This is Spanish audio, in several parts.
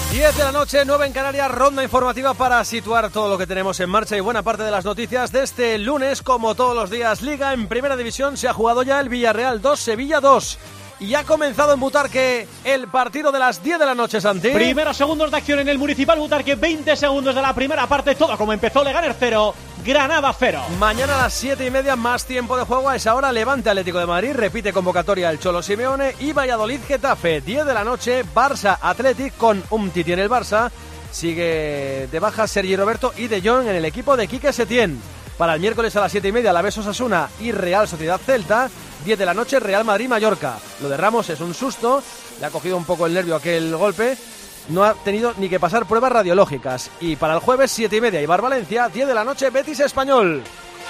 10 de la noche, 9 en Canarias, ronda informativa para situar todo lo que tenemos en marcha y buena parte de las noticias de este lunes. Como todos los días, Liga en Primera División, se ha jugado ya el Villarreal 2, Sevilla 2. Y ha comenzado en Butarque el partido de las 10 de la noche, Santi. Primeros segundos de acción en el Municipal Butarque, 20 segundos de la primera parte, todo como empezó. Leganés 0, Granada 0. Mañana a las 7:30, más tiempo de juego. A esa hora, Levante Atlético de Madrid, repite convocatoria el Cholo Simeone. Y Valladolid Getafe, 10 de la noche, Barça Athletic con Umtiti en el Barça. Sigue de baja Sergi Roberto y De Jong en el equipo de Quique Setién. Para el miércoles a las 7:30, Alavés Osasuna y Real Sociedad Celta. 10 de la noche, Real Madrid-Mallorca. Lo de Ramos es un susto, le ha cogido un poco el nervio aquel golpe. No ha tenido ni que pasar pruebas radiológicas. Y para el jueves, 7:30, Eibar-Valencia, 10 de la noche, Betis-Español.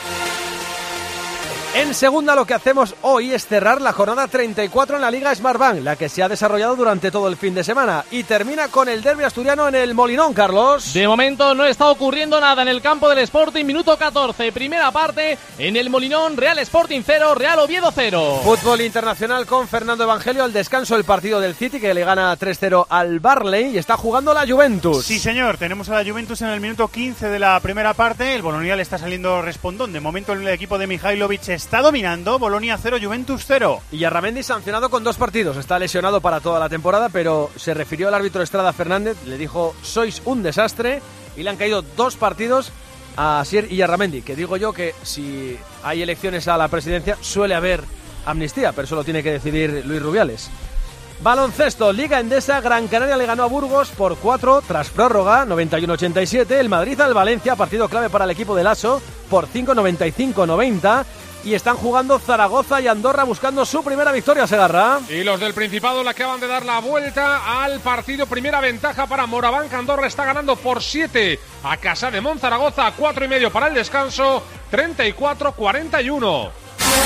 En segunda, lo que hacemos hoy es cerrar la jornada 34 en la Liga Smartbank, la que se ha desarrollado durante todo el fin de semana, y termina con el derbi asturiano en el Molinón, Carlos. De momento no está ocurriendo nada en el campo del Sporting, minuto 14, primera parte, en el Molinón, Real Sporting 0, Real Oviedo 0. Fútbol internacional con Fernando Evangelio, al descanso el partido del City, que le gana 3-0 al Barley, y está jugando la Juventus. Sí, señor, tenemos a la Juventus en el minuto 15 de la primera parte, el Bolonia le está saliendo respondón, de momento el equipo de Mihailovic está dominando, Bolonia 0, Juventus 0. Y Arramendi sancionado con 2 partidos, está lesionado para toda la temporada, pero se refirió al árbitro Estrada Fernández, le dijo: sois un desastre, y le han caído 2 partidos a Asier y Arramendi, que digo yo que si hay elecciones a la presidencia suele haber amnistía, pero eso lo tiene que decidir Luis Rubiales. Baloncesto, Liga Endesa, Gran Canaria le ganó a Burgos por 4 tras prórroga, 91-87, el Madrid al Valencia, partido clave para el equipo de Lasso, por 5, 95-90, y están jugando Zaragoza y Andorra buscando su primera victoria, Segarra. Y los del Principado le acaban de dar la vuelta al partido, primera ventaja para Morabanc, Andorra está ganando por 7 a Casa de Monzaragoza, 4:30 para el descanso, 34-41.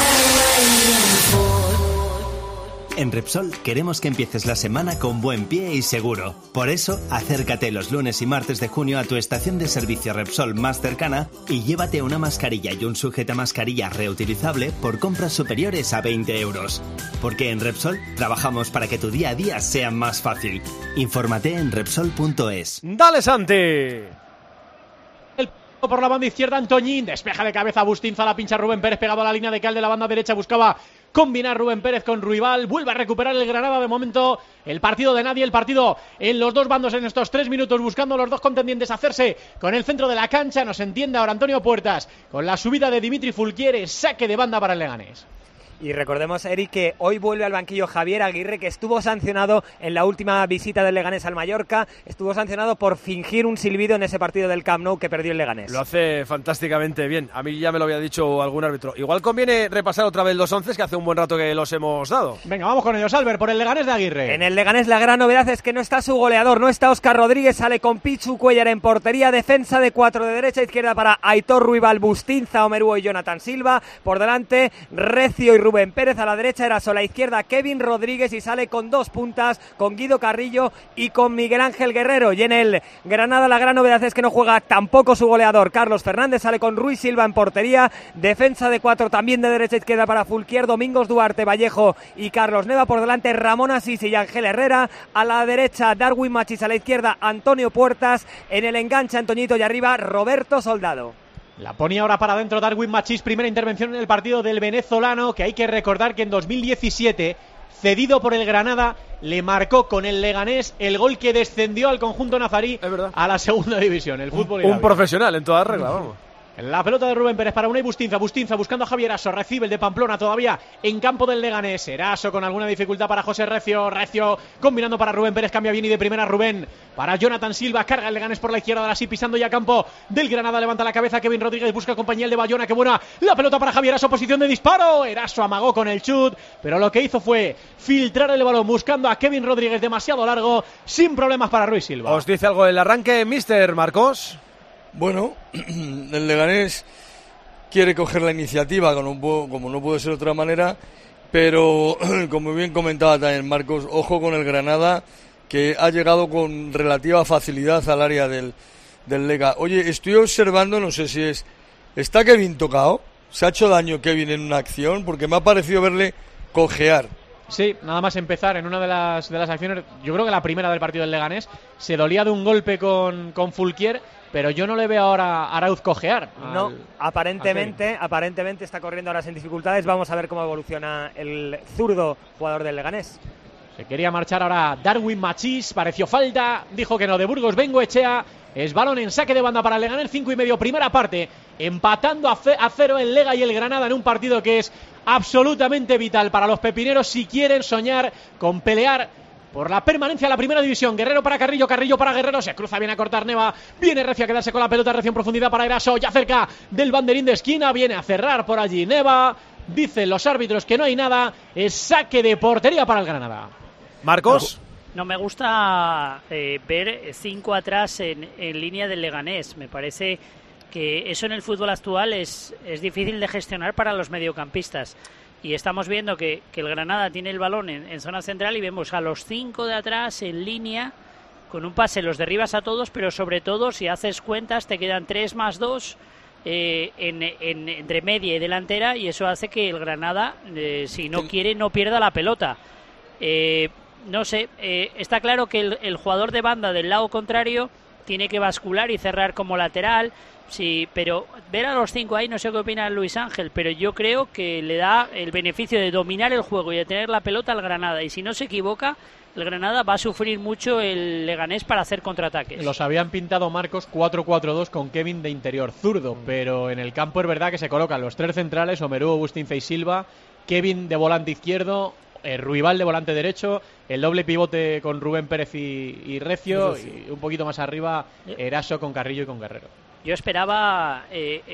En Repsol queremos que empieces la semana con buen pie y seguro. Por eso, acércate los lunes y martes de junio a tu estación de servicio Repsol más cercana y llévate una mascarilla y un sujetamascarilla reutilizable por compras superiores a 20 euros. Porque en Repsol trabajamos para que tu día a día sea más fácil. Infórmate en Repsol.es. ¡Dale, Santi! Por la banda izquierda, Antoñín despeja de cabeza a Bustinza, la pincha Rubén Pérez, pegado a la línea de cal de la banda derecha, buscaba combinar Rubén Pérez con Ruibal, vuelve a recuperar el Granada. De momento el partido de nadie, el partido en los dos bandos en estos 3 minutos, buscando los dos contendientes hacerse con el centro de la cancha. Nos entiende ahora Antonio Puertas con la subida de Dimitri Fulquiere, saque de banda para el Leganés. Y recordemos, Eric, que hoy vuelve al banquillo Javier Aguirre, que estuvo sancionado en la última visita del Leganés al Mallorca. Estuvo sancionado por fingir un silbido en ese partido del Camp Nou que perdió el Leganés. Lo hace fantásticamente bien. A mí ya me lo había dicho algún árbitro. Igual conviene repasar otra vez los 11, que hace un buen rato que los hemos dado. Venga, vamos con ellos, Albert, por el Leganés de Aguirre. En el Leganés la gran novedad es que no está su goleador, no está Óscar Rodríguez, sale con Pichu Cuellar en portería, defensa de 4 de derecha a izquierda para Aitor Ruibal, Bustinza, Omerúo y Jonathan Silva. Por delante, Recio y Rubén Pérez, a la derecha Eraso, a la izquierda Kevin Rodríguez, y sale con 2 puntas, con Guido Carrillo y con Miguel Ángel Guerrero. Y en el Granada la gran novedad es que no juega tampoco su goleador Carlos Fernández, sale con Ruiz Silva en portería, defensa de 4 también de derecha a izquierda para Fulquier, Domingos Duarte, Vallejo y Carlos Neva. Por delante Ramón Asís y Ángel Herrera, a la derecha Darwin Machís, a la izquierda Antonio Puertas, en el enganche Antoñito y arriba Roberto Soldado. La ponía ahora para adentro Darwin Machís, primera intervención en el partido del venezolano, que hay que recordar que en 2017, cedido por el Granada, le marcó con el Leganés el gol que descendió al conjunto nazarí a la segunda división, el fútbol. Un profesional en toda regla, vamos. La pelota de Rubén Pérez para Unai Bustinza. Bustinza buscando a Javier Eraso. Recibe el de Pamplona todavía en campo del Leganés. Eraso con alguna dificultad para José Recio. Recio combinando para Rubén Pérez. Cambia bien y de primera Rubén para Jonathan Silva. Carga el Leganés por la izquierda. Ahora sí pisando ya campo del Granada. Levanta la cabeza Kevin Rodríguez. Busca compañía el de Bayona. Qué buena la pelota para Javier Eraso. Posición de disparo. Eraso amagó con el chut, pero lo que hizo fue filtrar el balón buscando a Kevin Rodríguez demasiado largo. Sin problemas para Ruiz Silva. ¿Os dice algo el arranque, mister Marcos? Bueno, el Leganés quiere coger la iniciativa, como no puede ser de otra manera, pero como bien comentaba también Marcos, ojo con el Granada, que ha llegado con relativa facilidad al área del Lega. Oye, estoy observando, no sé si ¿está Kevin tocado? ¿Se ha hecho daño Kevin en una acción? Porque me ha parecido verle cojear. Sí, nada más empezar en una de las acciones, yo creo que la primera del partido del Leganés, se dolía de un golpe con Fulquier, pero yo no le veo ahora a Arauz cojear. No, aparentemente está corriendo ahora sin dificultades. Vamos a ver cómo evoluciona el zurdo jugador del Leganés. Se quería marchar ahora Darwin Machís, pareció falta, dijo que no, de Burgos Bengoechea. Es balón en saque de banda para el Leganés, 5:30, primera parte, empatando a 0 el Lega y el Granada en un partido que es absolutamente vital para los pepineros si quieren soñar con pelear por la permanencia en la primera división. Guerrero para Carrillo, Carrillo para Guerrero, se cruza, viene a cortar Neva, viene Recio a quedarse con la pelota, Recio en profundidad para Eraso, ya cerca del banderín de esquina, viene a cerrar por allí Neva, dicen los árbitros que no hay nada, es saque de portería para el Granada. Marcos. No me gusta ver 5 atrás en línea del Leganés. Me parece que eso en el fútbol actual es difícil de gestionar para los mediocampistas. Y estamos viendo que el Granada tiene el balón en zona central y vemos a los 5 de atrás en línea. Con un pase los derribas a todos, pero sobre todo si haces cuentas te quedan 3 más 2 entre media y delantera, y eso hace que el Granada, si no quiere, no pierda la pelota. No sé, está claro que el jugador de banda del lado contrario tiene que bascular y cerrar como lateral, sí, pero ver a los 5 ahí, no sé qué opina Luis Ángel, pero yo creo que le da el beneficio de dominar el juego y de tener la pelota al Granada, y si no se equivoca, el Granada va a sufrir mucho el Leganés para hacer contraataques. Los habían pintado, Marcos, 4-4-2 con Kevin de interior zurdo, pero en el campo es verdad que se colocan los 3 centrales, Omerú, Bustinza y Silva, Kevin de volante izquierdo, Ruibal de volante derecho, el doble pivote con Rubén Pérez y Recio, y un poquito más arriba Eraso con Carrillo y con Guerrero. Yo esperaba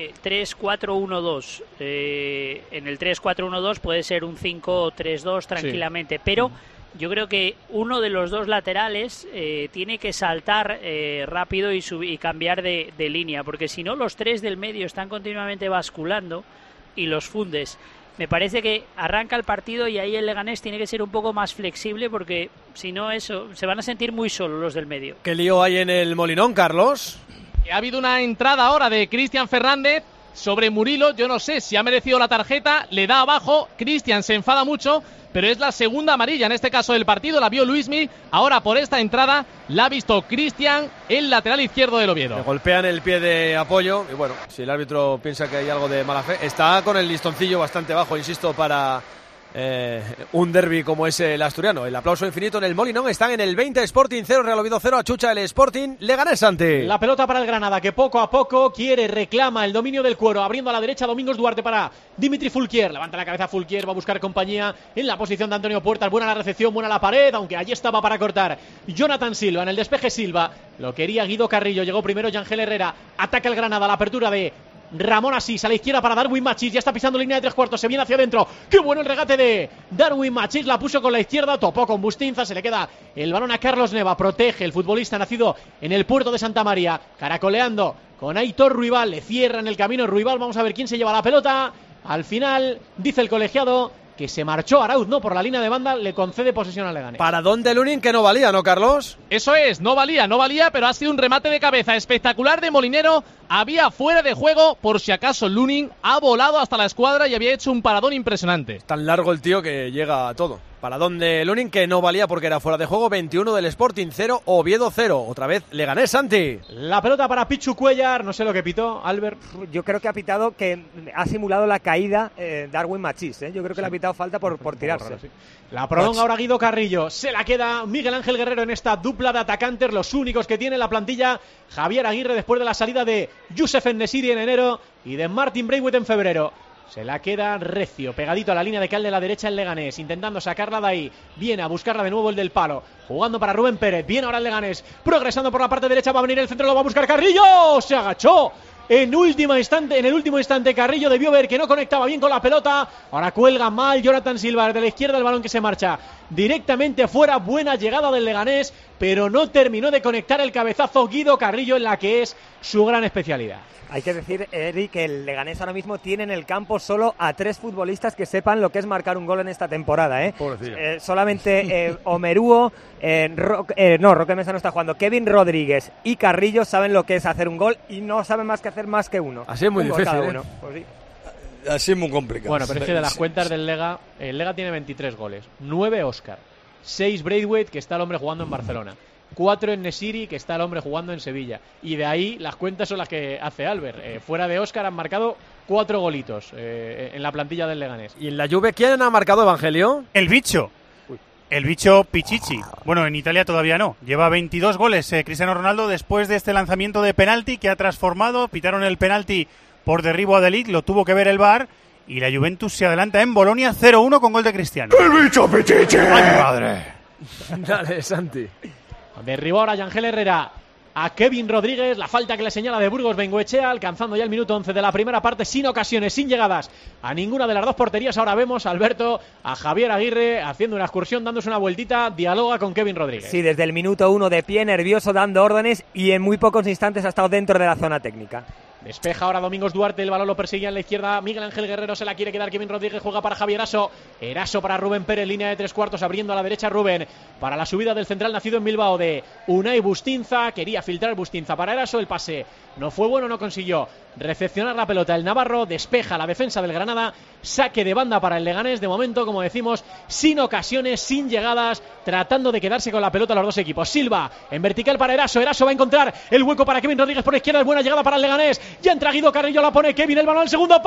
3-4-1-2. En el 3-4-1-2 puede ser un 5-3-2 tranquilamente, sí. Pero yo creo que uno de los dos laterales tiene que saltar rápido y cambiar de línea, porque si no los 3 del medio están continuamente basculando y los fundes. Me parece que arranca el partido y ahí el Leganés tiene que ser un poco más flexible, porque si no eso se van a sentir muy solos los del medio. ¿Qué lío hay en el Molinón, Carlos? Ha habido una entrada ahora de Cristian Fernández sobre Murilo, yo no sé si ha merecido la tarjeta, le da abajo, Cristian se enfada mucho, pero es la segunda amarilla en este caso del partido, la vio Luismi, ahora por esta entrada la ha visto Cristian, el lateral izquierdo del Oviedo. Le golpean el pie de apoyo y bueno, si el árbitro piensa que hay algo de mala fe, está con el listoncillo bastante bajo, insisto, para un derbi como es el asturiano. El aplauso infinito en el Molinón. Están en el 20, Sporting 0, Real Oviedo 0, achucha el Sporting, Leganés ante. La pelota para el Granada, que poco a poco reclama el dominio del cuero, abriendo a la derecha Domingos Duarte para Dimitri Fulquier, levanta la cabeza Fulquier, va a buscar compañía en la posición de Antonio Puertas, buena la recepción, buena la pared, aunque allí estaba para cortar Jonathan Silva, en el despeje Silva, lo quería Guido Carrillo, llegó primero Yangel Herrera, ataca el Granada, la apertura de Ramón Asís a la izquierda para Darwin Machís, ya está pisando línea de 3/4, se viene hacia adentro, qué bueno el regate de Darwin Machís, la puso con la izquierda, topó con Bustinza, se le queda el balón a Carlos Neva, protege el futbolista nacido en el puerto de Santa María, caracoleando con Aitor Ruibal, le cierra en el camino Ruibal, vamos a ver quién se lleva la pelota, al final dice el colegiado que se marchó Arauz, no por la línea de banda, le concede posesión al Leganés. Para Don Lunin, que no valía, ¿no, Carlos? Eso es, no valía, pero ha sido un remate de cabeza espectacular de Molinero, había fuera de juego, por si acaso Lunin ha volado hasta la escuadra y había hecho un paradón impresionante. Es tan largo el tío que llega a todo. Paradón de Lunin, que no valía porque era fuera de juego, 21 del Sporting 0, Oviedo 0, otra vez Leganés, Santi. La pelota para Pichu Cuellar, no sé lo que pitó, Albert. Yo creo que ha pitado que ha simulado la caída Darwin Machís, yo creo que le ha pitado falta por tirarse. Raro, sí. La prolonga ahora Guido Carrillo, se la queda Miguel Ángel Guerrero en esta dupla de atacantes, los únicos que tiene la plantilla Javier Aguirre después de la salida de Youssef En-Nesyri en enero y de Martin Braithwaite en febrero. Se la queda Recio, pegadito a la línea de cal de la derecha el Leganés, intentando sacarla de ahí. Viene a buscarla de nuevo el del palo, jugando para Rubén Pérez. Viene ahora el Leganés, progresando por la parte derecha, va a venir el centro, lo va a buscar Carrillo. Se agachó en el último instante Carrillo, debió ver que no conectaba bien con la pelota. Ahora cuelga mal Jonathan Silva desde la izquierda, el balón que se marcha directamente fuera. Buena llegada del Leganés, pero no terminó de conectar el cabezazo Guido Carrillo en la que es su gran especialidad. Hay que decir, Eric, que el Leganés ahora mismo tiene en el campo solo a 3 futbolistas que sepan lo que es marcar un gol en esta temporada, solamente Omerúo, Roque Mesa no está jugando, Kevin Rodríguez y Carrillo saben lo que es hacer un gol y no saben más que hacer más que uno. Así es muy difícil, cada uno. Pues sí. así es muy complicado. Bueno, pero es que de las cuentas del Lega, el Lega tiene 23 goles, 9 Óscar, 6 Braithwaite, que está el hombre jugando en Barcelona, 4 en Nesiri, que está el hombre jugando en Sevilla, y de ahí las cuentas son las que hace Albert. Fuera de Óscar han marcado 4 golitos en la plantilla del Leganés. ¿Y en la Juve quién ha marcado, Evangelio? El bicho. El bicho Pichichi. Bueno, en Italia todavía no. Lleva 22 goles Cristiano Ronaldo después de este lanzamiento de penalti que ha transformado. Pitaron el penalti por derribo a De Ligt, lo tuvo que ver el VAR. Y la Juventus se adelanta en Bolonia 0-1 con gol de Cristiano. ¡El bicho Pichichi! ¡Ay, madre! Dale, Santi. Derribó ahora Yangel Herrera a Kevin Rodríguez, la falta que le señala de Burgos Bengoechea, alcanzando ya el minuto 11 de la primera parte, sin ocasiones, sin llegadas a ninguna de las dos porterías. Ahora vemos a Alberto, a Javier Aguirre haciendo una excursión, dándose una vueltita, dialoga con Kevin Rodríguez. Sí, desde el minuto 1 de pie, nervioso, dando órdenes, y en muy pocos instantes ha estado dentro de la zona técnica. Despeja ahora Domingos Duarte, el balón lo persigue en la izquierda, Miguel Ángel Guerrero se la quiere quedar, Kevin Rodríguez juega para Javier Eraso, Eraso para Rubén Pérez, línea de 3/4, abriendo a la derecha Rubén, para la subida del central nacido en Bilbao de Unai Bustinza, quería filtrar Bustinza para Eraso, el pase no fue bueno, no consiguió recepcionar la pelota el navarro, despeja la defensa del Granada, saque de banda para el Leganés, de momento, como decimos, sin ocasiones, sin llegadas, tratando de quedarse con la pelota los dos equipos. Silva en vertical para Eraso, Eraso va a encontrar el hueco para Kevin Rodríguez por izquierda, es buena llegada para el Leganés, ya entra Guido Carrillo, la pone Kevin, el balón al segundo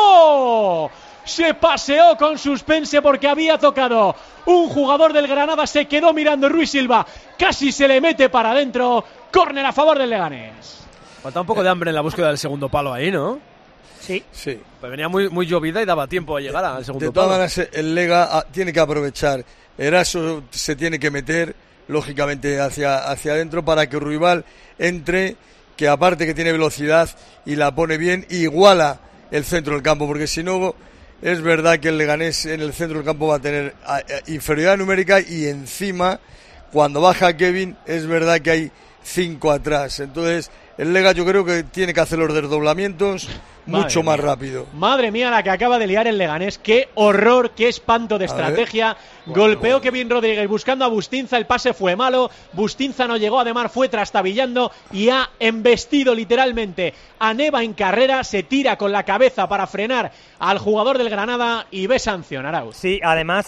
palo, se paseó con suspense porque había tocado un jugador del Granada, se quedó mirando Rui Silva, casi se le mete para adentro, córner a favor del Leganés. Falta un poco de hambre en la búsqueda del segundo palo ahí, ¿no? Sí. Pues venía muy llovida y daba tiempo a llegar al segundo palo. De todas maneras, el Lega tiene que aprovechar. Eraso se tiene que meter, lógicamente, hacia adentro para que Ruibal entre, que aparte que tiene velocidad y la pone bien, iguala el centro del campo, porque si no, es verdad que el Leganés en el centro del campo va a tener inferioridad numérica y encima, cuando baja Kevin, es verdad que hay 5 atrás. Entonces, el Lega yo creo que tiene que hacer los desdoblamientos mucho más rápido. Madre mía, la que acaba de liar el Leganés. Qué horror, qué espanto de estrategia. Golpeó Kevin Rodríguez buscando a Bustinza, el pase fue malo, Bustinza no llegó, además fue trastabillando y ha embestido literalmente a Neva en carrera, se tira con la cabeza para frenar al jugador del Granada y ve sanción, Arauz. Sí, además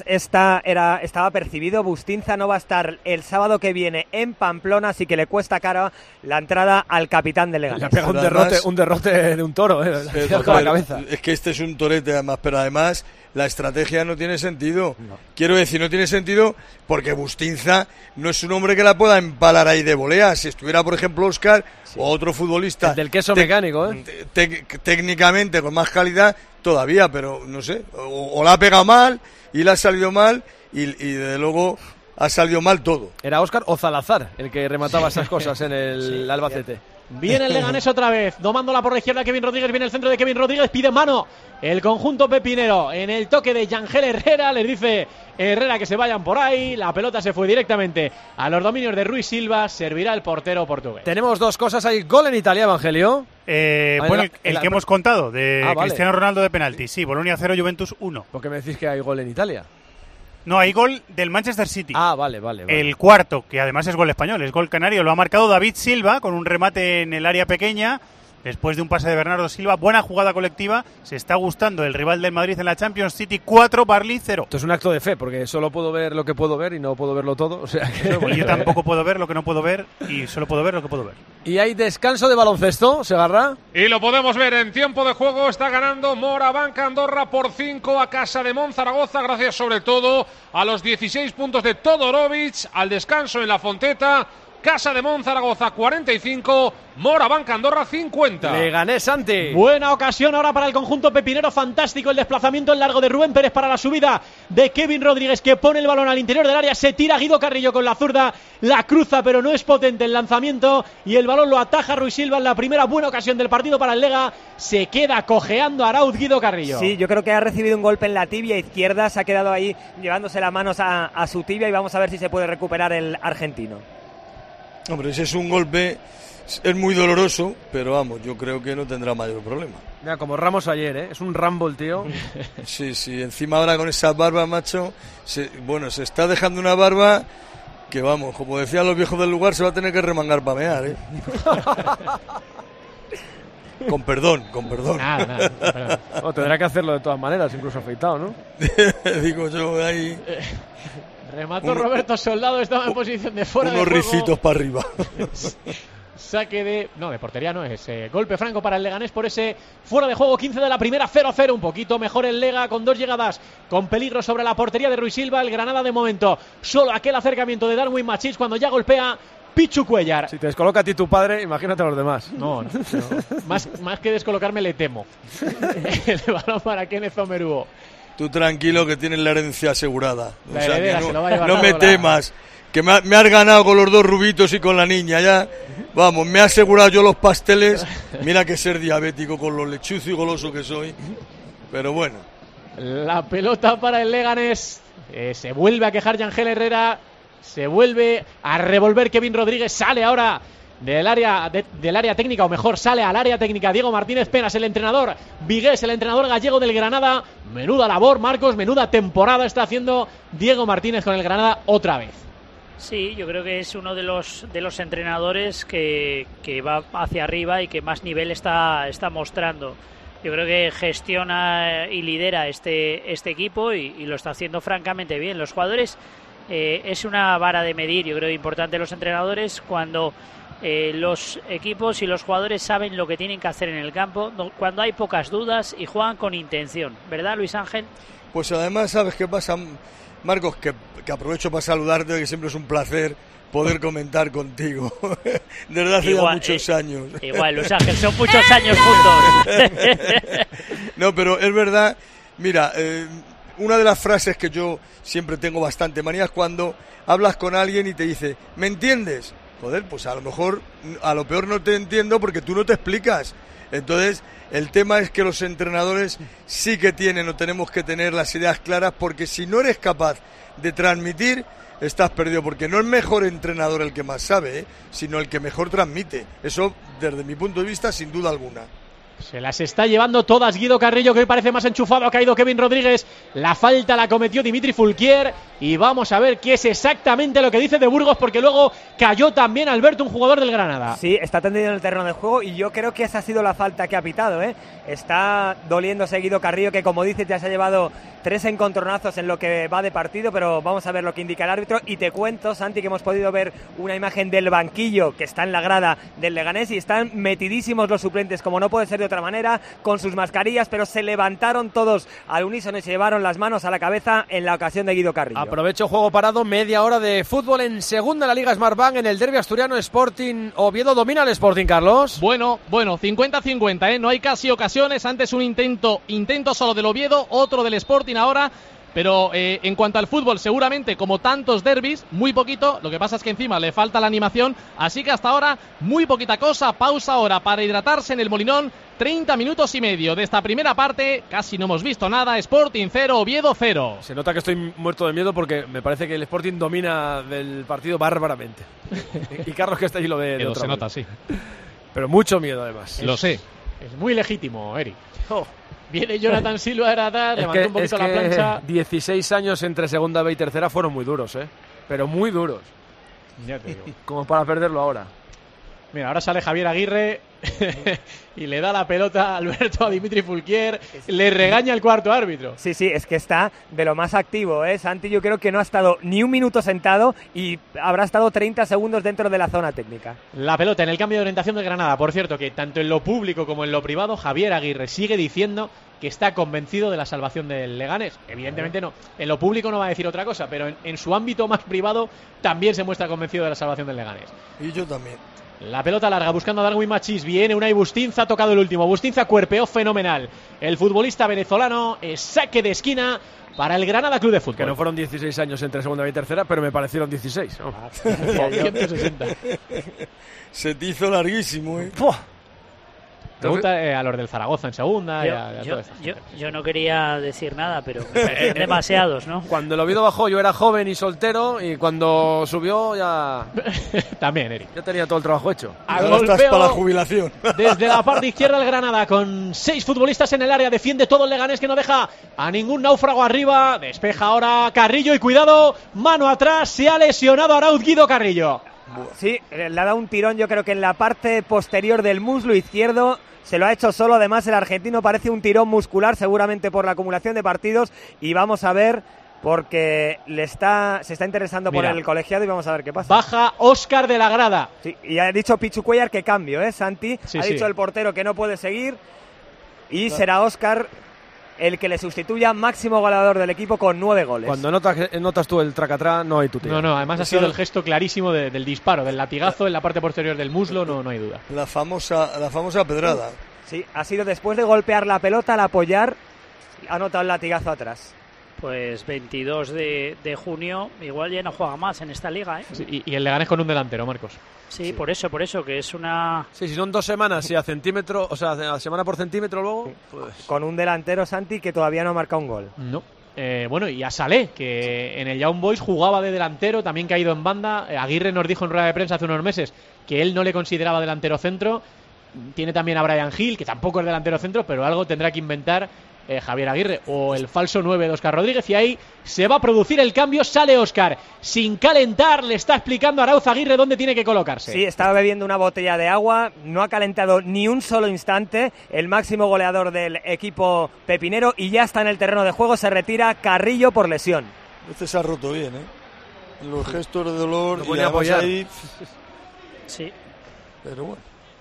estaba percibido, Bustinza no va a estar el sábado que viene en Pamplona, así que le cuesta cara la entrada al capitán del Leganés. Le pega un derrote de un toro, con la cabeza. Es que este es un torete además, pero además la estrategia no tiene sentido. No. Quiero decir, no tiene sentido porque Bustinza no es un hombre que la pueda empalar ahí de volea. Si estuviera, por ejemplo, Óscar o otro futbolista el del queso mecánico, técnicamente con más calidad todavía, pero no sé, o la ha pegado mal y la ha salido mal y desde luego ha salido mal todo. Era Óscar o Zalazar el que remataba esas cosas en el Albacete. Viene el Leganés otra vez, domándola por la izquierda Kevin Rodríguez, viene el centro de Kevin Rodríguez, pide mano el conjunto pepinero en el toque de Yangel Herrera, les dice Herrera que se vayan por ahí, la pelota se fue directamente a los dominios de Rui Silva, servirá el portero portugués. Tenemos dos cosas, hay gol en Italia, Evangelio. Bueno, el que hemos contado de Cristiano Ronaldo de penalti, sí, Bolonia 0, Juventus 1. ¿Por qué me decís que hay gol en Italia? No, hay gol del Manchester City. Vale. El cuarto, que además es gol español, es gol canario, lo ha marcado David Silva con un remate en el área pequeña, después de un pase de Bernardo Silva. Buena jugada colectiva, se está gustando el rival del Madrid en la Champions, City 4, Barley 0. Esto es un acto de fe, porque solo puedo ver lo que puedo ver y no puedo verlo todo. O sea que... Yo tampoco puedo ver lo que no puedo ver y solo puedo ver lo que puedo ver. Y hay descanso de baloncesto, Segarra. Y lo podemos ver en tiempo de juego, está ganando Morabanc Andorra por 5 a Casa de Monzaragoza, gracias sobre todo a los 16 puntos de Todorovic, al descanso en la Fonteta. Casa de Monzaragoza 45, Morabanc Andorra 50. Leganés Santi. Buena ocasión ahora para el conjunto pepinero, fantástico el desplazamiento en largo de Rubén Pérez para la subida de Kevin Rodríguez, que pone el balón al interior del área, se tira Guido Carrillo con la zurda, la cruza pero no es potente el lanzamiento y el balón lo ataja Rui Silva en la primera buena ocasión del partido para el Lega, se queda cojeando Arauz Guido Carrillo. Sí, yo creo que ha recibido un golpe en la tibia izquierda, se ha quedado ahí llevándose las manos a su tibia y vamos a ver si se puede recuperar el argentino. Hombre, ese es un golpe, es muy doloroso, pero vamos, yo creo que no tendrá mayor problema. Mira, como Ramos ayer, es un Rambo el tío. Sí, encima ahora con esa barba, macho, se está dejando una barba que, vamos, como decían los viejos del lugar, se va a tener que remangar para mear, Con perdón. Nada, perdón. Oh, tendrá que hacerlo de todas maneras, incluso afeitado, ¿no? Digo yo ahí. Remató Roberto Soldado, estaba en posición de fuera de unos juego. ricitos para arriba. Saque de portería no es. Golpe franco para el Leganés por ese fuera de juego. 15 de la primera, 0-0. Un poquito mejor el Lega con 2 llegadas con peligro sobre la portería de Ruiz Silva. El Granada de momento solo aquel acercamiento de Darwin Machís cuando ya golpea Pichu Cuellar. Si te descoloca a ti tu padre, imagínate a los demás. No. Más que descolocarme le temo. El balón para Kenneth Omeruo. Tú tranquilo que tienes la herencia asegurada. La heredera se lo va a llevar no me temas. Que me has ganado con los 2 rubitos y con la niña, ya. Vamos, me he asegurado yo los pasteles. Mira que ser diabético con lo lechuzo y goloso que soy. Pero bueno. La pelota para el Leganés. Se vuelve a quejar Yangel Herrera. Se vuelve a revolver Kevin Rodríguez. Sale ahora del área técnica, o mejor, sale al área técnica Diego Martínez Penas, el entrenador Vigués, el entrenador gallego del Granada. Menuda labor, Marcos, menuda temporada está haciendo Diego Martínez con el Granada otra vez. Sí, yo creo que es uno de los entrenadores que va hacia arriba y que más nivel está mostrando. Yo creo que gestiona y lidera este equipo y lo está haciendo francamente bien. Los jugadores es una vara de medir, yo creo, importante los entrenadores cuando los equipos y los jugadores saben lo que tienen que hacer en el campo, cuando hay pocas dudas y juegan con intención, ¿verdad, Luis Ángel? Pues además, ¿sabes qué pasa, Marcos? Que aprovecho para saludarte, que siempre es un placer poder comentar contigo. Desde hace ya muchos años. Igual, Luis Ángel, son muchos años juntos. No, pero es verdad, mira, una de las frases que yo siempre tengo bastante manía es cuando hablas con alguien y te dice, ¿me entiendes? Joder, pues a lo mejor, a lo peor no te entiendo porque tú no te explicas. Entonces, el tema es que los entrenadores sí que tienen o tenemos que tener las ideas claras, porque si no eres capaz de transmitir, estás perdido, porque no es mejor entrenador el que más sabe, sino el que mejor transmite. Eso, desde mi punto de vista, sin duda alguna. Se las está llevando todas Guido Carrillo, que hoy parece más enchufado. Ha caído Kevin Rodríguez. La falta la cometió Dimitri Fulquier. Y vamos a ver qué es exactamente lo que dice de Burgos, porque luego cayó también Alberto, un jugador del Granada. Sí, está tendido en el terreno de juego y yo creo que esa ha sido la falta que ha pitado, ¿eh? Está doliéndose Guido Carrillo, que como dices ya se ha llevado 3 encontronazos en lo que va de partido, pero vamos a ver lo que indica el árbitro. Y te cuento, Santi, que hemos podido ver una imagen del banquillo que está en la grada del Leganés y están metidísimos los suplentes, como no puede ser de otra manera, con sus mascarillas, pero se levantaron todos al unísono y se llevaron las manos a la cabeza en la ocasión de Guido Carrillo. Aprovecho juego parado, media hora de fútbol en segunda en la Liga Smartbank, en el derbi asturiano. Sporting Oviedo domina al Sporting, Carlos. Bueno, 50-50, ¿eh? No hay casi ocasiones. Antes un intento solo del Oviedo, otro del Sporting ahora. Pero en cuanto al fútbol, seguramente como tantos derbis, muy poquito. Lo que pasa es que encima le falta la animación. Así que hasta ahora muy poquita cosa. Pausa ahora para hidratarse en el Molinón. 30 minutos y medio de esta primera parte. Casi no hemos visto nada. Sporting 0, Oviedo 0. Se nota que estoy muerto de miedo porque me parece que el Sporting domina del partido bárbaramente. Y Carlos, que está allí, lo ve de otra se manera. nota, sí. Pero mucho miedo además. Lo sé. Es muy legítimo, Eric. Oh. Viene Jonathan Silva a atrás, levantó un poquito la plancha. 16 años entre segunda B y tercera fueron muy duros, pero muy duros. Ya te digo. Como para perderlo ahora. Mira, ahora sale Javier Aguirre y le da la pelota a Alberto, a Dimitri Fulquier, le regaña el cuarto árbitro. Sí, es que está de lo más activo, Santi. Yo creo que no ha estado ni un minuto sentado y habrá estado 30 segundos dentro de la zona técnica. La pelota en el cambio de orientación del Granada. Por cierto, que tanto en lo público como en lo privado, Javier Aguirre sigue diciendo que está convencido de la salvación del Leganés. Evidentemente no, en lo público no va a decir otra cosa, pero en su ámbito más privado también se muestra convencido de la salvación del Leganés. Y yo también. La pelota larga buscando a Darwin Machís. Viene Unai Bustinza, ha tocado el último. Bustinza cuerpeó fenomenal. El futbolista venezolano, saque de esquina para el Granada Club de Fútbol. Que no fueron 16 años entre segunda y tercera, pero me parecieron 16. Oh. 160. Se te hizo larguísimo, Pregunta a los del Zaragoza en segunda. Yo no quería decir nada, pero me parecen demasiados, ¿no? Cuando el Oviedo bajó yo era joven y soltero, y cuando subió ya... También, Eric. Ya tenía todo el trabajo hecho. Ahora estás para la jubilación. Desde la parte izquierda el Granada con 6 futbolistas en el área. Defiende todo el Leganés, que no deja a ningún náufrago arriba. Despeja ahora Carrillo y cuidado, mano atrás. Se ha lesionado Arauz Guido Carrillo. Sí, le ha dado un tirón, yo creo que en la parte posterior del muslo izquierdo. Se lo ha hecho solo, además el argentino parece un tirón muscular, seguramente por la acumulación de partidos, y vamos a ver, porque se está interesando por el colegiado y vamos a ver qué pasa. Baja Óscar de la grada. Sí, y ha dicho Pichu Cuéllar que cambio, Santi. Sí, ha dicho el portero que no puede seguir y será Óscar el que le sustituya, máximo goleador del equipo con 9 goles. Cuando notas tú el tracatrá, no hay tutía. No, además ha sido el gesto clarísimo del disparo, del latigazo en la parte posterior del muslo, no hay duda. La famosa pedrada. Sí, ha sido después de golpear la pelota, al apoyar, ha notado el latigazo atrás. Pues 22 de junio, igual ya no juega más en esta liga, ¿eh? Sí, y el Leganés con un delantero, Marcos. Sí, por eso, que es una... Sí, si son 2 semanas y a centímetro, o sea, a semana por centímetro luego, pues... Con un delantero, Santi, que todavía no ha marcado un gol. No. Bueno, y a Salé, que en el Young Boys jugaba de delantero, también caído en banda. Aguirre nos dijo en rueda de prensa hace unos meses que él no le consideraba delantero centro. Tiene también a Brian Hill, que tampoco es delantero centro, pero algo tendrá que inventar Javier Aguirre, o el falso 9 de Óscar Rodríguez, y ahí se va a producir el cambio. Sale Óscar sin calentar, le está explicando a Arauz Aguirre dónde tiene que colocarse. Sí, estaba bebiendo una botella de agua, no ha calentado ni un solo instante, el máximo goleador del equipo pepinero, y ya está en el terreno de juego. Se retira Carrillo por lesión. Este se ha roto bien, ¿eh? Los gestos de dolor, y además ahí... Sí. Pero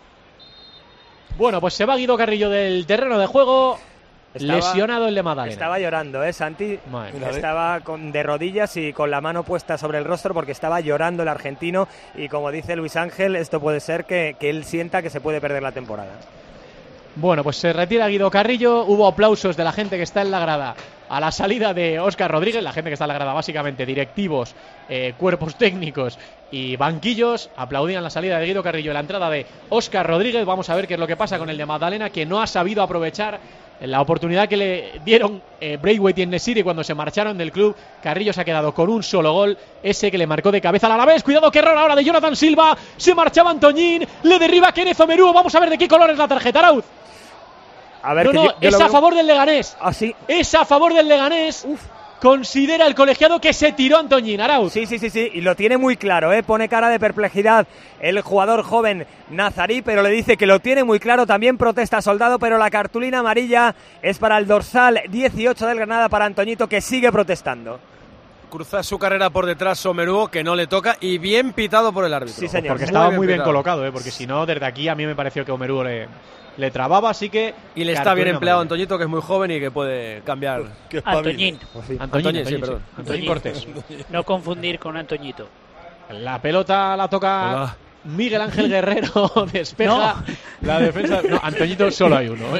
bueno, pues se va Guido Carrillo del terreno de juego. Lesionado el de Madalena. Estaba llorando, Santi. Estaba de rodillas y con la mano puesta sobre el rostro porque estaba llorando el argentino. Y como dice Luis Ángel, esto puede ser que él sienta que se puede perder la temporada. Bueno, pues se retira Guido Carrillo. Hubo aplausos de la gente que está en la grada a la salida de Óscar Rodríguez. La gente que está en la grada, básicamente directivos, cuerpos técnicos y banquillos, aplaudían la salida de Guido Carrillo y la entrada de Óscar Rodríguez. Vamos a ver qué es lo que pasa con el de Magdalena, que no ha sabido aprovechar la oportunidad que le dieron Braithwaite y En-Nesyri cuando se marcharon del club. Carrillo se ha quedado con un solo gol, ese que le marcó de cabeza al Alavés. Cuidado, qué error ahora de Jonathan Silva. Se marchaba Antoñín, le derriba Kenneth Omeruo. Vamos a ver de qué color es la tarjeta, Arauz. A ver, es a favor del Leganés. ¿Ah, sí? Es a favor del Leganés. Considera el colegiado que se tiró Antoñín, Arauz. Sí, y lo tiene muy claro, pone cara de perplejidad el jugador joven nazarí, pero le dice que lo tiene muy claro. También protesta Soldado, pero la cartulina amarilla es para el dorsal 18 del Granada, para Antoñito, que sigue protestando. Cruza su carrera por detrás Omeruo, que no le toca, y bien pitado por el árbitro. Sí, señor. Porque estaba muy bien colocado, porque si no, desde aquí a mí me pareció que Omeruo le trababa, así que... Y le está bien empleado Antoñito, que es muy joven y que puede cambiar. Antoñín. Antoñín, perdón. Antoñín Cortés. No confundir con Antoñito. La pelota la toca Miguel Ángel Guerrero, despeja la defensa. No, Antoñito solo hay uno,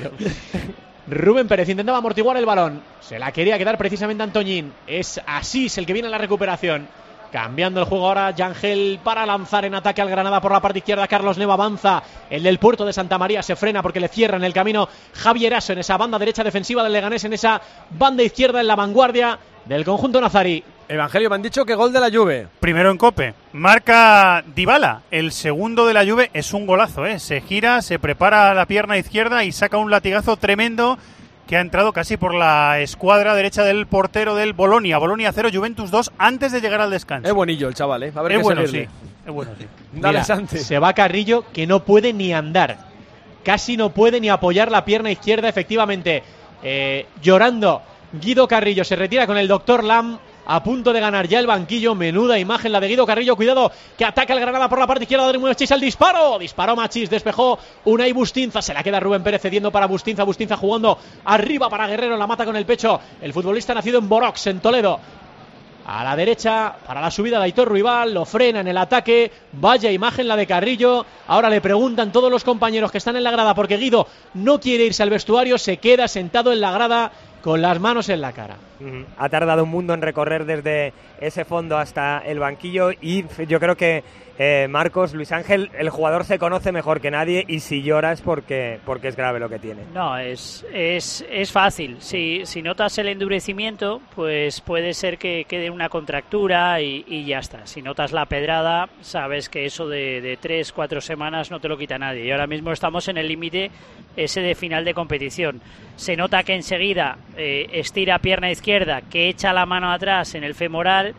Rubén Pérez intentaba amortiguar el balón, se la quería quedar precisamente Antoñín. Es Asís el que viene en la recuperación. Cambiando el juego ahora, Yangel para lanzar en ataque al Granada por la parte izquierda. Carlos Neva avanza, el del Puerto de Santa María se frena porque le cierra en el camino Javier Aso en esa banda derecha defensiva del Leganés, en esa banda izquierda en la vanguardia del conjunto nazarí. Evangelio, me han dicho que gol de la Juve. Primero en Cope, marca Dybala, el segundo de la Juve. Es un golazo, se gira, se prepara la pierna izquierda y saca un latigazo tremendo que ha entrado casi por la escuadra derecha del portero del Bolonia. Bolonia 0, Juventus 2, antes de llegar al descanso. Es buenillo el chaval, A ver es qué bueno, seguirle. sí. Es bueno, sí. Dale, Mira, Santi. se va Carrillo, que no puede ni andar. Casi no puede ni apoyar la pierna izquierda, efectivamente. Llorando, Guido Carrillo se retira con el doctor Lam. A punto de ganar ya el banquillo. Menuda imagen la de Guido Carrillo. Cuidado, que ataca el Granada por la parte izquierda de Machís. El disparo. Disparó Machís. Despejó Unai Bustinza. Se la queda Rubén Pérez cediendo para Bustinza. Bustinza jugando arriba para Guerrero. La mata con el pecho. El futbolista nacido en Borox, en Toledo. A la derecha para la subida de Aitor Ruibal. Lo frena en el ataque. Vaya imagen la de Carrillo. Ahora le preguntan todos los compañeros que están en la grada porque Guido no quiere irse al vestuario. Se queda sentado en la grada con las manos en la cara. Ha tardado un mundo en recorrer desde ese fondo hasta el banquillo y yo creo que Marcos, Luis Ángel, el jugador se conoce mejor que nadie y si llora es porque es grave lo que tiene. No, es fácil. Si notas el endurecimiento, pues puede ser que quede una contractura y ya está. Si notas la pedrada, sabes que eso de 3-4 semanas no te lo quita nadie. Y ahora mismo estamos en el límite ese de final de competición. Se nota que enseguida estira pierna izquierda, que echa la mano atrás en el femoral,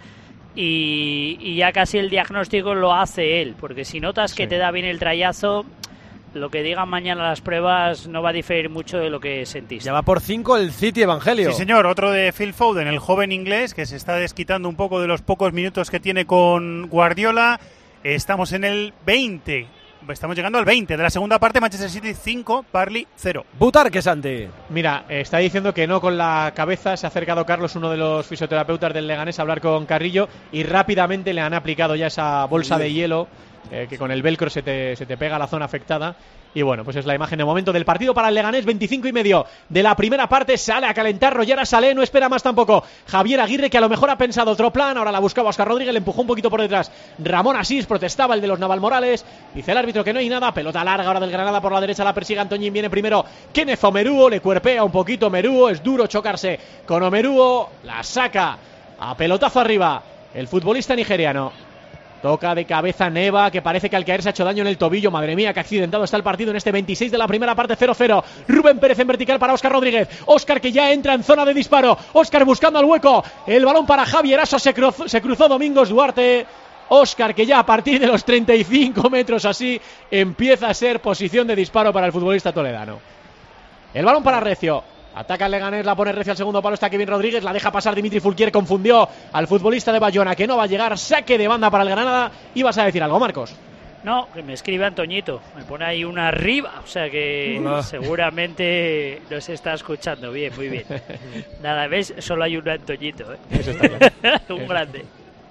y ya casi el diagnóstico lo hace él, porque si notas que te da bien el trayazo, lo que digan mañana las pruebas no va a diferir mucho de lo que sentiste. Ya va por 5 el City Evangelio. Sí, señor, otro de Phil Foden, el joven inglés que se está desquitando un poco de los pocos minutos que tiene con Guardiola. Estamos en el 20. Estamos llegando al 20 de la segunda parte. Manchester City 5, Burnley 0. Butarque, Santi. Mira, está diciendo que no con la cabeza. Se ha acercado Carlos, uno de los fisioterapeutas del Leganés, a hablar con Carrillo y rápidamente le han aplicado ya esa bolsa de hielo que con el velcro se te pega a la zona afectada. Y bueno, pues es la imagen de momento del partido para el Leganés. 25:30 de la primera parte. Sale a calentar Roger Salé, no espera más tampoco Javier Aguirre, que a lo mejor ha pensado otro plan. Ahora la buscaba Óscar Rodríguez, le empujó un poquito por detrás Ramón Asís, protestaba el de los Navalmorales. Dice el árbitro que no hay nada. Pelota larga ahora del Granada por la derecha, la persigue Antoñín. Viene primero Kenneth Omeruo, le cuerpea un poquito Omeruo. Es duro chocarse con Omeruo. La saca a pelotazo arriba el futbolista nigeriano. Toca de cabeza Neva, que parece que al caer se ha hecho daño en el tobillo. Madre mía, que accidentado está el partido en este 26 de la primera parte. 0-0. Rubén Pérez en vertical para Óscar Rodríguez. Óscar que ya entra en zona de disparo. Óscar buscando al hueco. El balón para Javi Eraso. Se cruzó Domingos Duarte. Óscar que ya a partir de los 35 metros así empieza a ser posición de disparo para el futbolista toledano. El balón para Recio. Ataca el Leganés, la pone Recio al segundo palo, está Kevin Rodríguez, la deja pasar Dimitri Fulquier, confundió al futbolista de Bayona, que no va a llegar. Saque de banda para el Granada. ¿Ibas a decir algo, Marcos? No, que me escribe Antoñito, me pone ahí una arriba, o sea que seguramente nos está escuchando bien, muy bien. Nada, ves, solo hay un Antoñito, ¿eh? Eso está claro. Un grande.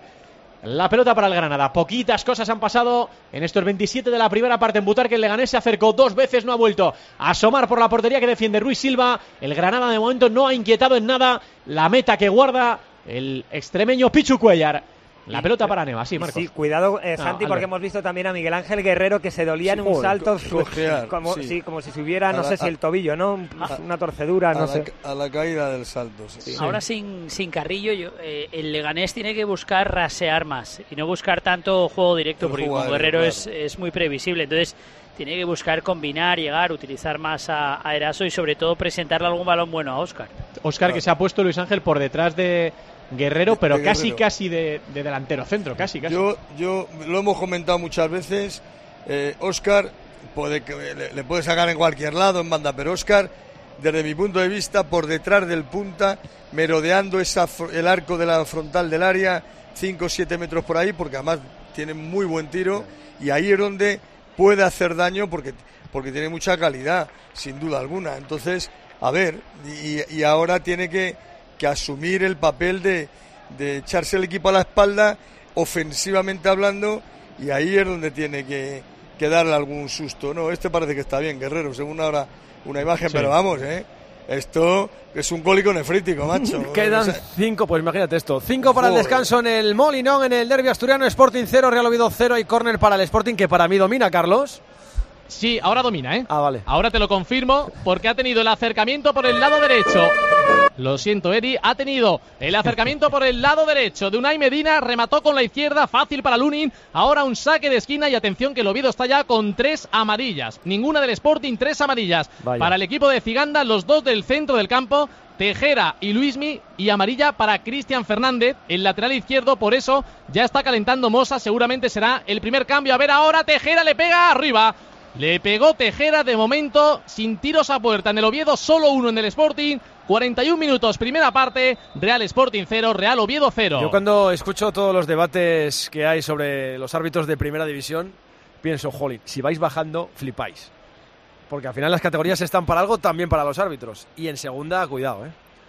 La pelota para el Granada. Poquitas cosas han pasado en estos 27 de la primera parte en Butarque. El Leganés se acercó 2 veces, no ha vuelto a asomar por la portería que defiende Ruiz Silva. El Granada de momento no ha inquietado en nada la meta que guarda el extremeño Pichu Cuellar. La pelota para Neva, sí, Marcos. Sí, cuidado, Santi, porque hemos visto también a Miguel Ángel Guerrero que se dolía en un salto, como si se hubiera, no sé si el tobillo, ¿no? Una torcedura, no sé. A la caída del salto, sí. Ahora sin Carrillo, el Leganés tiene que buscar rasear más y no buscar tanto juego directo, porque como Guerrero es muy previsible, entonces tiene que buscar combinar, llegar, utilizar más a Eraso y sobre todo presentarle algún balón bueno a Óscar. Óscar, que se ha puesto Luis Ángel por detrás de Guerrero, pero casi de delantero centro, casi. Yo lo hemos comentado muchas veces. Óscar le puede sacar en cualquier lado, en banda, pero Óscar, desde mi punto de vista, por detrás del punta, merodeando el arco de la frontal del área, 5 o 7 metros por ahí, porque además tiene muy buen tiro, y ahí es donde puede hacer daño, porque tiene mucha calidad, sin duda alguna. Entonces, a ver, y ahora tiene que asumir el papel de echarse el equipo a la espalda, ofensivamente hablando, y ahí es donde tiene que darle algún susto. No, parece que está bien, Guerrero, según ahora una imagen, sí. Pero vamos, esto es un cólico nefrítico, macho. Quedan 5, pues imagínate esto. 5 para el descanso en el Molinón, en el derbi asturiano. Sporting 0, Real Oviedo 0 y córner para el Sporting, que para mí domina, Carlos. Sí, ahora domina, ¿eh? Ah, vale. Ahora te lo confirmo, porque ha tenido el acercamiento por el lado derecho. Lo siento, Eri, ha tenido el acercamiento por el lado derecho de Unai Medina, remató con la izquierda, fácil para Lunin. Ahora un saque de esquina y atención que el Oviedo está ya con 3 amarillas. Ninguna del Sporting, 3 amarillas. Vaya. Para el equipo de Ciganda, los 2 del centro del campo, Tejera y Luismi, y amarilla para Cristian Fernández, el lateral izquierdo. Por eso ya está calentando Mosa, seguramente será el primer cambio. A ver ahora, Tejera le pega arriba. Le pegó Tejera, de momento sin tiros a puerta en el Oviedo, solo 1 en el Sporting. 41 minutos, primera parte, Real Sporting 0, Real Oviedo 0. Yo cuando escucho todos los debates que hay sobre los árbitros de primera división, pienso, jolín, si vais bajando, flipáis. Porque al final las categorías están para algo, también para los árbitros. Y en segunda, cuidado,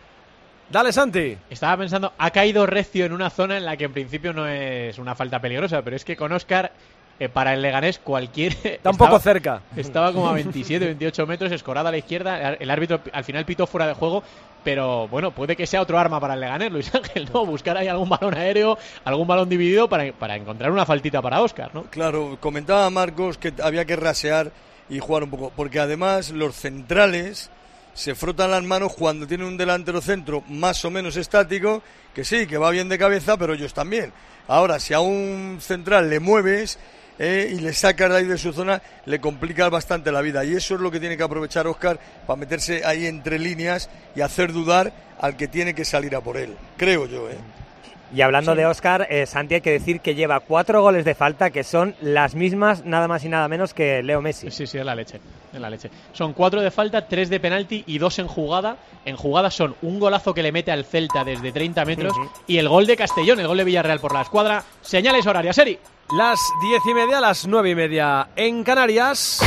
Dale, Santi. Estaba pensando, ha caído Recio en una zona en la que en principio no es una falta peligrosa, pero es que con Óscar, para el Leganés cualquier... Está un poco cerca. Estaba como a 27, 28 metros, escorada a la izquierda. El árbitro al final pitó fuera de juego, pero bueno, puede que sea otro arma para el Leganés, Luis Ángel, ¿no? Buscar ahí algún balón aéreo, algún balón dividido para encontrar una faltita para Óscar, ¿no? Claro, comentaba Marcos que había que rasear y jugar un poco, porque además los centrales se frotan las manos cuando tienen un delantero centro más o menos estático, que sí, que va bien de cabeza, pero ellos también. Ahora, si a un central le mueves y le sacas de ahí de su zona, le complicas bastante la vida, y eso es lo que tiene que aprovechar Óscar para meterse ahí entre líneas y hacer dudar al que tiene que salir a por él, creo yo. Y hablando de Óscar, Santi, hay que decir que lleva 4 goles de falta, que son las mismas, nada más y nada menos que Leo Messi. Sí, es la leche. Son 4 de falta, 3 de penalti y 2 en jugada. En jugada son un golazo que le mete al Celta desde 30 metros y el gol de Castellón, el gol de Villarreal por la escuadra. Señales horarias, Eri. Las 10:30, las 9:30 en Canarias.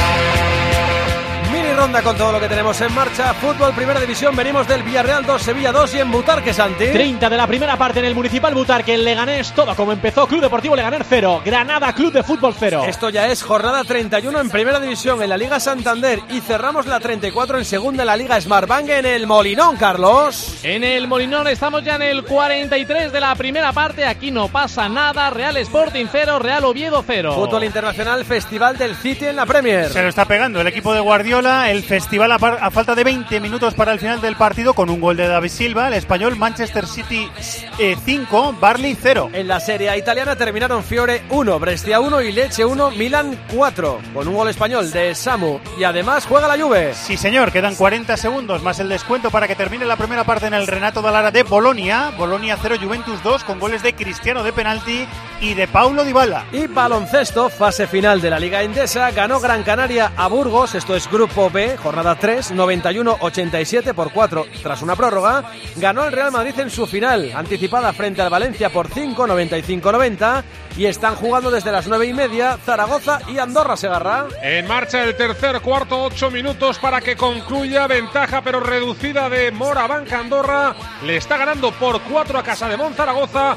Mini ronda con todo lo que tenemos en marcha. Fútbol, Primera División. Venimos del Villarreal 2, Sevilla 2 y en Butarque, Santi. 30 de la primera parte en el Municipal Butarque. En Leganés, todo como empezó. Club Deportivo Leganés 0. Granada, Club de Fútbol 0. Esto ya es jornada 31 en Primera División en la Liga Santander. Y cerramos la 34 en Segunda en la Liga Smartbank en el Molinón, Carlos. En el Molinón estamos ya en el 43 de la primera parte. Aquí no pasa nada. Real Sporting 0, Real Oviedo 0. Fútbol internacional, Festival del City en la Premier. Se lo está pegando el equipo de Guardiola. El festival a falta de 20 minutos para el final del partido con un gol de David Silva. El español Manchester City 5, Barley 0. En la Serie A italiana terminaron Fiore 1, Brescia 1 y Lecce 1, Milan 4. Con un gol español de Samu. Y además juega la Juve. Sí, señor. Quedan 40 segundos más el descuento para que termine la primera parte en el Renato Dallara de Bolonia. Bolonia 0, Juventus 2 con goles de Cristiano de penalti y de Paulo Dybala. Y baloncesto, fase final de la Liga Endesa. Ganó Gran Canaria a Burgos. Esto es Grupo B, jornada 3, 91-87 por 4 tras una prórroga. Ganó el Real Madrid en su final, anticipada frente al Valencia por 5, 95-90. Y están jugando desde las 9:30 Zaragoza y Andorra Segarra. En marcha el tercer cuarto, 8 minutos para que concluya. Ventaja pero reducida de Morabanca Andorra. Le está ganando por 4 a Casa de Zaragoza,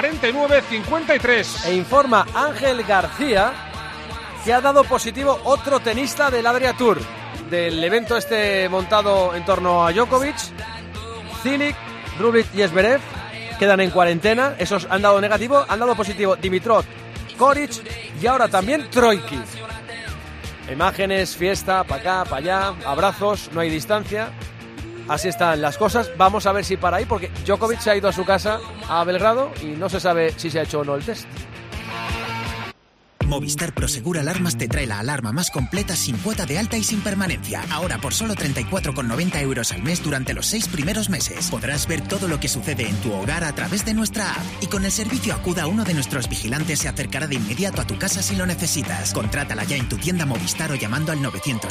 49-53. E informa Ángel García que ha dado positivo otro tenista del Adria Tour, del evento montado en torno a Djokovic. Cilic, Rublev y Zverev quedan en cuarentena. Esos han dado negativo. Han dado positivo Dimitrov, Koric y ahora también Troicki. Imágenes, fiesta, para acá, para allá, abrazos, no hay distancia. Así están las cosas. Vamos a ver si para ahí, porque Djokovic se ha ido a su casa a Belgrado y no se sabe si se ha hecho o no el test. Movistar Prosegur Alarmas te trae la alarma más completa sin cuota de alta y sin permanencia. Ahora por solo 34,90 € al mes durante los 6 primeros meses. Podrás ver todo lo que sucede en tu hogar a través de nuestra app. Y con el servicio Acuda, uno de nuestros vigilantes se acercará de inmediato a tu casa si lo necesitas. Contrátala ya en tu tienda Movistar o llamando al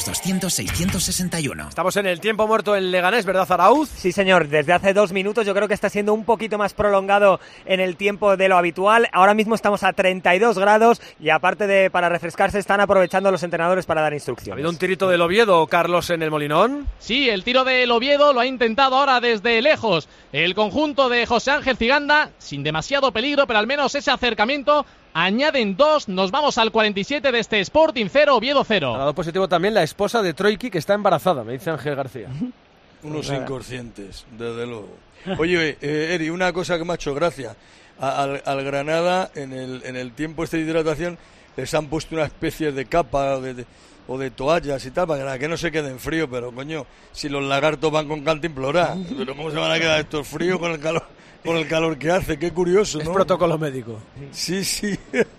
900-200-661. Estamos en el tiempo muerto en Leganés, ¿verdad, Zarauz? Sí, señor. Desde hace 2 minutos yo creo que está siendo un poquito más prolongado en el tiempo de lo habitual. Ahora mismo estamos a 32 grados y aparte para refrescarse están aprovechando los entrenadores para dar instrucciones. ¿Ha habido un tirito del Oviedo, Carlos, en el Molinón? Sí, el tiro del Oviedo lo ha intentado ahora desde lejos el conjunto de José Ángel Ciganda, sin demasiado peligro, pero al menos ese acercamiento. Añaden 2, nos vamos al 47 de este Sporting 0, Oviedo 0. Ha dado positivo también la esposa de Troicki, que está embarazada, me dice Ángel García. Unos inconscientes, desde luego. Oye, Eri, una cosa que me ha hecho gracia. Al Granada, en el tiempo de hidratación, les han puesto una especie de capa o de toallas y tal, para que no se queden frío, pero coño, si los lagartos van con cantimplora, pero ¿cómo se van a quedar estos fríos con el calor que hace? Qué curioso, ¿no? Es protocolo médico. Sí.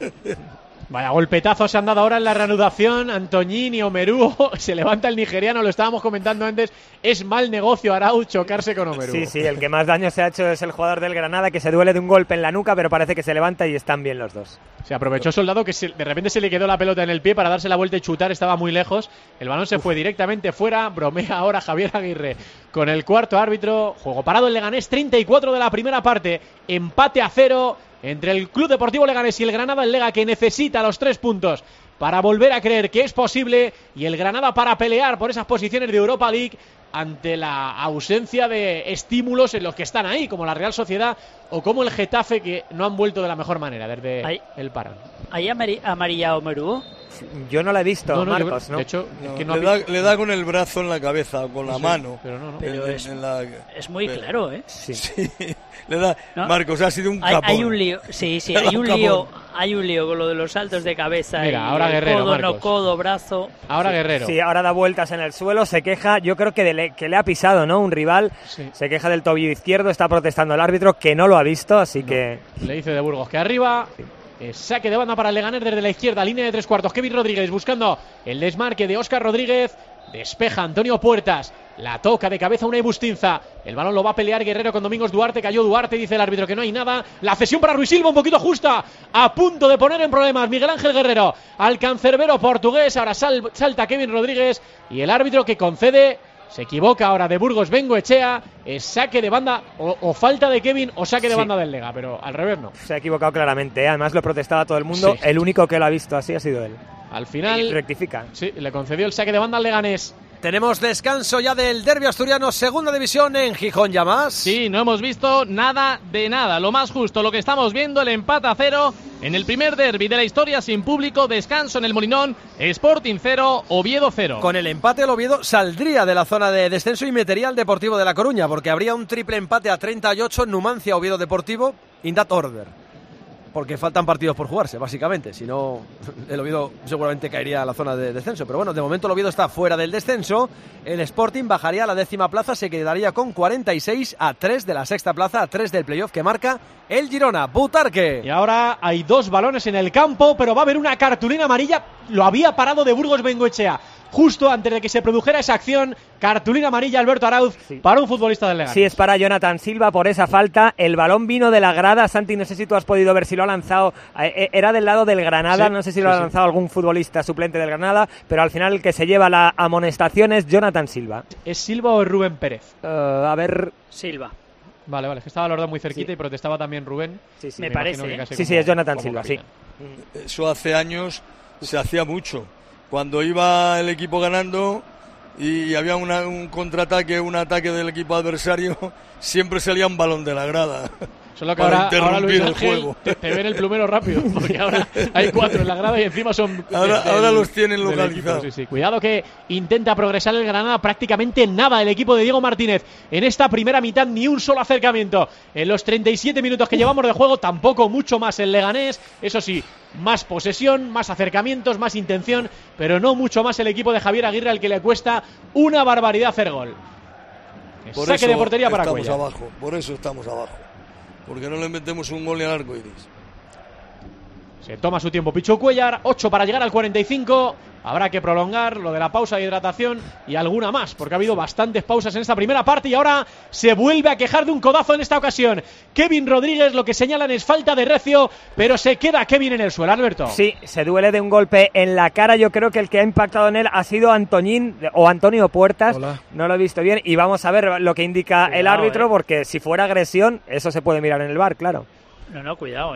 Vaya golpetazos se han dado ahora en la reanudación. Antoñín y Omeru, se levanta el nigeriano, lo estábamos comentando antes. Es mal negocio, Arauz, chocarse con Omeru. Sí, el que más daño se ha hecho es el jugador del Granada, que se duele de un golpe en la nuca, pero parece que se levanta y están bien los dos. Se aprovechó Soldado, que de repente se le quedó la pelota en el pie para darse la vuelta y chutar, estaba muy lejos. El balón se fue directamente fuera. Bromea ahora Javier Aguirre con el cuarto árbitro. Juego parado en Leganés, 34 de la primera parte. Empate a 0 entre el Club Deportivo Leganés y el Granada. El Lega, que necesita los 3 puntos para volver a creer que es posible, y el Granada para pelear por esas posiciones de Europa League ante la ausencia de estímulos en los que están ahí, como la Real Sociedad o como el Getafe, que no han vuelto de la mejor manera desde el parón. ¿Hay amarilla Omeru? Yo no la he visto, Marcos, ¿no? De hecho, le da con el brazo en la cabeza o con la mano. Pero es muy claro, ¿eh? Sí. Le da, ¿no? Marcos, ha sido un capón. Hay un lío, sí, hay un lío con lo de los saltos de cabeza. Mira, y ahora Guerrero, codo, Marcos. no codo, brazo. Ahora Guerrero. Sí, ahora da vueltas en el suelo, se queja, yo creo que le ha pisado, ¿no? Un rival, se queja del tobillo izquierdo, está protestando el árbitro, que no lo ha visto, así que... Le dice de Burgos que arriba... Saque de banda para el Leganés desde la izquierda, línea de 3/4. Kevin Rodríguez buscando el desmarque de Óscar Rodríguez. Despeja Antonio Puertas La toca de cabeza Unai Bustinza. El balón lo va a pelear Guerrero con Domingos Duarte. Cayó Duarte, dice el árbitro que no hay nada. La cesión para Ruiz Silva, un poquito justa. A punto de poner en problemas Miguel Ángel Guerrero al cancerbero portugués. Ahora salta Kevin Rodríguez. Y el árbitro que concede, se equivoca ahora de Burgos Bengoechea. Es saque de banda o falta de Kevin o saque de banda del Lega. Pero al revés no. Se ha equivocado claramente, ¿eh? Además lo protestaba todo el mundo. Sí. El único que lo ha visto así ha sido él. Al final Y rectifica. Sí, le concedió el saque de banda al Leganés. Tenemos descanso ya del derbi asturiano, segunda división en Gijón ya más. Sí, no hemos visto nada de nada. Lo más justo, lo que estamos viendo, el empate a 0 en el primer derbi de la historia sin público. Descanso en el Molinón, Sporting 0, Oviedo 0. Con el empate el Oviedo saldría de la zona de descenso y metería al Deportivo de La Coruña, porque habría un triple empate a 38 en Numancia, Oviedo Deportivo, in that order. Porque faltan partidos por jugarse, básicamente. Si no, el Oviedo seguramente caería a la zona de descenso. Pero bueno, de momento el Oviedo está fuera del descenso. El Sporting bajaría a la 10ª plaza, se quedaría con 46 a 3 de la 6ª plaza, a 3 del playoff que marca el Girona. Butarque. Y ahora hay 2 balones en el campo, pero va a haber una cartulina amarilla. Lo había parado de Burgos Bengoechea. Justo antes de que se produjera esa acción, cartulina amarilla Alberto Arauz para un futbolista del Leganés. Sí, es para Jonathan Silva por esa falta. El balón vino de la grada. Santi, no sé si tú has podido ver si lo ha lanzado. Era del lado del Granada, no sé si lo ha lanzado algún futbolista suplente del Granada, pero al final el que se lleva la amonestación es Jonathan Silva. ¿Es Silva o es Rubén Pérez? A ver... Silva. Vale, es que estaba los dos muy cerquita y protestaba también Rubén. Me parece. Sí, es Jonathan Silva, sí. Eso hace años se hacía mucho. Cuando iba el equipo ganando y había un contraataque, un ataque del equipo adversario, siempre salía un balón de la grada. Solo que ahora Luis Ángel te ven el plumero rápido, porque ahora hay 4 en la grada y encima son... Ahora los tienen localizados. Sí. Cuidado que intenta progresar el Granada, prácticamente nada el equipo de Diego Martínez. En esta primera mitad ni un solo acercamiento. En los 37 minutos que llevamos de juego tampoco mucho más el Leganés. Eso sí, más posesión, más acercamientos, más intención, pero no mucho más el equipo de Javier Aguirre, al que le cuesta una barbaridad hacer gol. Saque de portería para Cuellar. Por eso estamos abajo. Porque no le metemos un gol ni al arco iris. Se toma su tiempo Pichu Cuellar, 8 para llegar al 45. Habrá que prolongar lo de la pausa de hidratación y alguna más, porque ha habido bastantes pausas en esta primera parte y ahora se vuelve a quejar de un codazo en esta ocasión. Kevin Rodríguez, lo que señalan es falta de Recio, pero se queda Kevin en el suelo, Alberto. Sí, se duele de un golpe en la cara. Yo creo que el que ha impactado en él ha sido Antonio Puertas. Hola. No lo he visto bien y vamos a ver lo que indica el árbitro, porque si fuera agresión, eso se puede mirar en el VAR, claro. No, cuidado,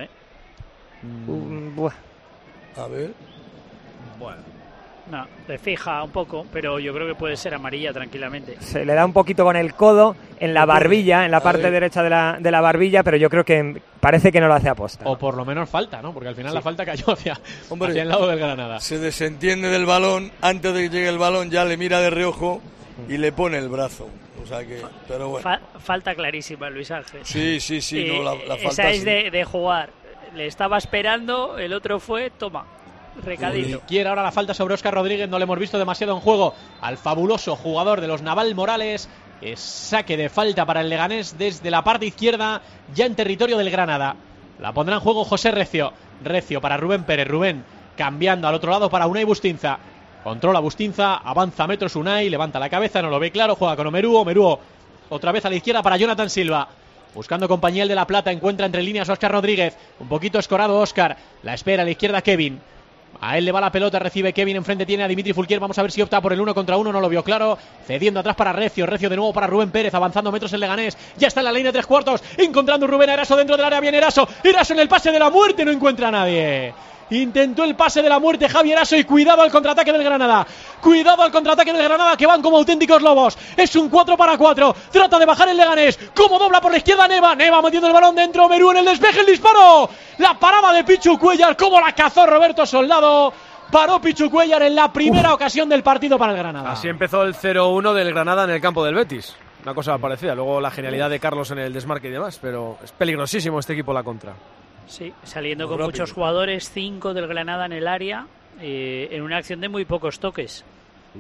A ver. Bueno. No, le fija un poco, pero yo creo que puede ser amarilla tranquilamente. Se le da un poquito con el codo en la barbilla, en la parte derecha de la barbilla, pero yo creo que parece que no lo hace aposta. O por lo menos falta, ¿no? Porque al final la falta cayó hacia el lado del Granada. Se desentiende del balón, antes de que llegue el balón ya le mira de reojo y le pone el brazo. O sea que, pero bueno. Falta clarísima, Luis Ángel. Sí, no, la falta esa es de jugar. Le estaba esperando, el otro fue, toma. Recadito. Quiere ahora la falta sobre Óscar Rodríguez, no le hemos visto demasiado en juego al fabuloso jugador de los Naval Morales. Saque de falta para el Leganés desde la parte izquierda, ya en territorio del Granada. La pondrá en juego José Recio. Recio para Rubén Pérez. Rubén cambiando al otro lado para Unai Bustinza. Controla Bustinza, avanza metros Unai, levanta la cabeza, no lo ve claro, juega con Omeruo. Omeruo otra vez a la izquierda para Jonathan Silva. Buscando compañía el de La Plata, encuentra entre líneas Óscar Rodríguez. Un poquito escorado Óscar, la espera a la izquierda Kevin. A él le va la pelota, recibe Kevin, enfrente tiene a Dimitri Fulquier, vamos a ver si opta por el 1 contra 1, no lo vio claro, cediendo atrás para Recio de nuevo para Rubén Pérez, avanzando metros el Leganés, ya está en la línea de 3/4, encontrando Rubén a Eraso dentro del área, bien Eraso en el pase de la muerte, no encuentra a nadie. Intentó el pase de la muerte Javier Eraso y cuidado al contraataque del Granada. Que van como auténticos lobos. Es un 4-4. Trata de bajar el Leganés. Como dobla por la izquierda Neva metiendo el balón dentro. Merú en el despeje, el disparo. La parada de Pichu Cuellar. Como la cazó Roberto Soldado. Paró Pichu Cuellar en la primera ocasión del partido para el Granada. Así empezó el 0-1 del Granada en el campo del Betis. Una cosa parecida. Luego la genialidad de Carlos en el desmarque y demás. Pero es peligrosísimo este equipo la contra. Sí, saliendo con muchos jugadores, 5 del Granada en el área, en una acción de muy pocos toques.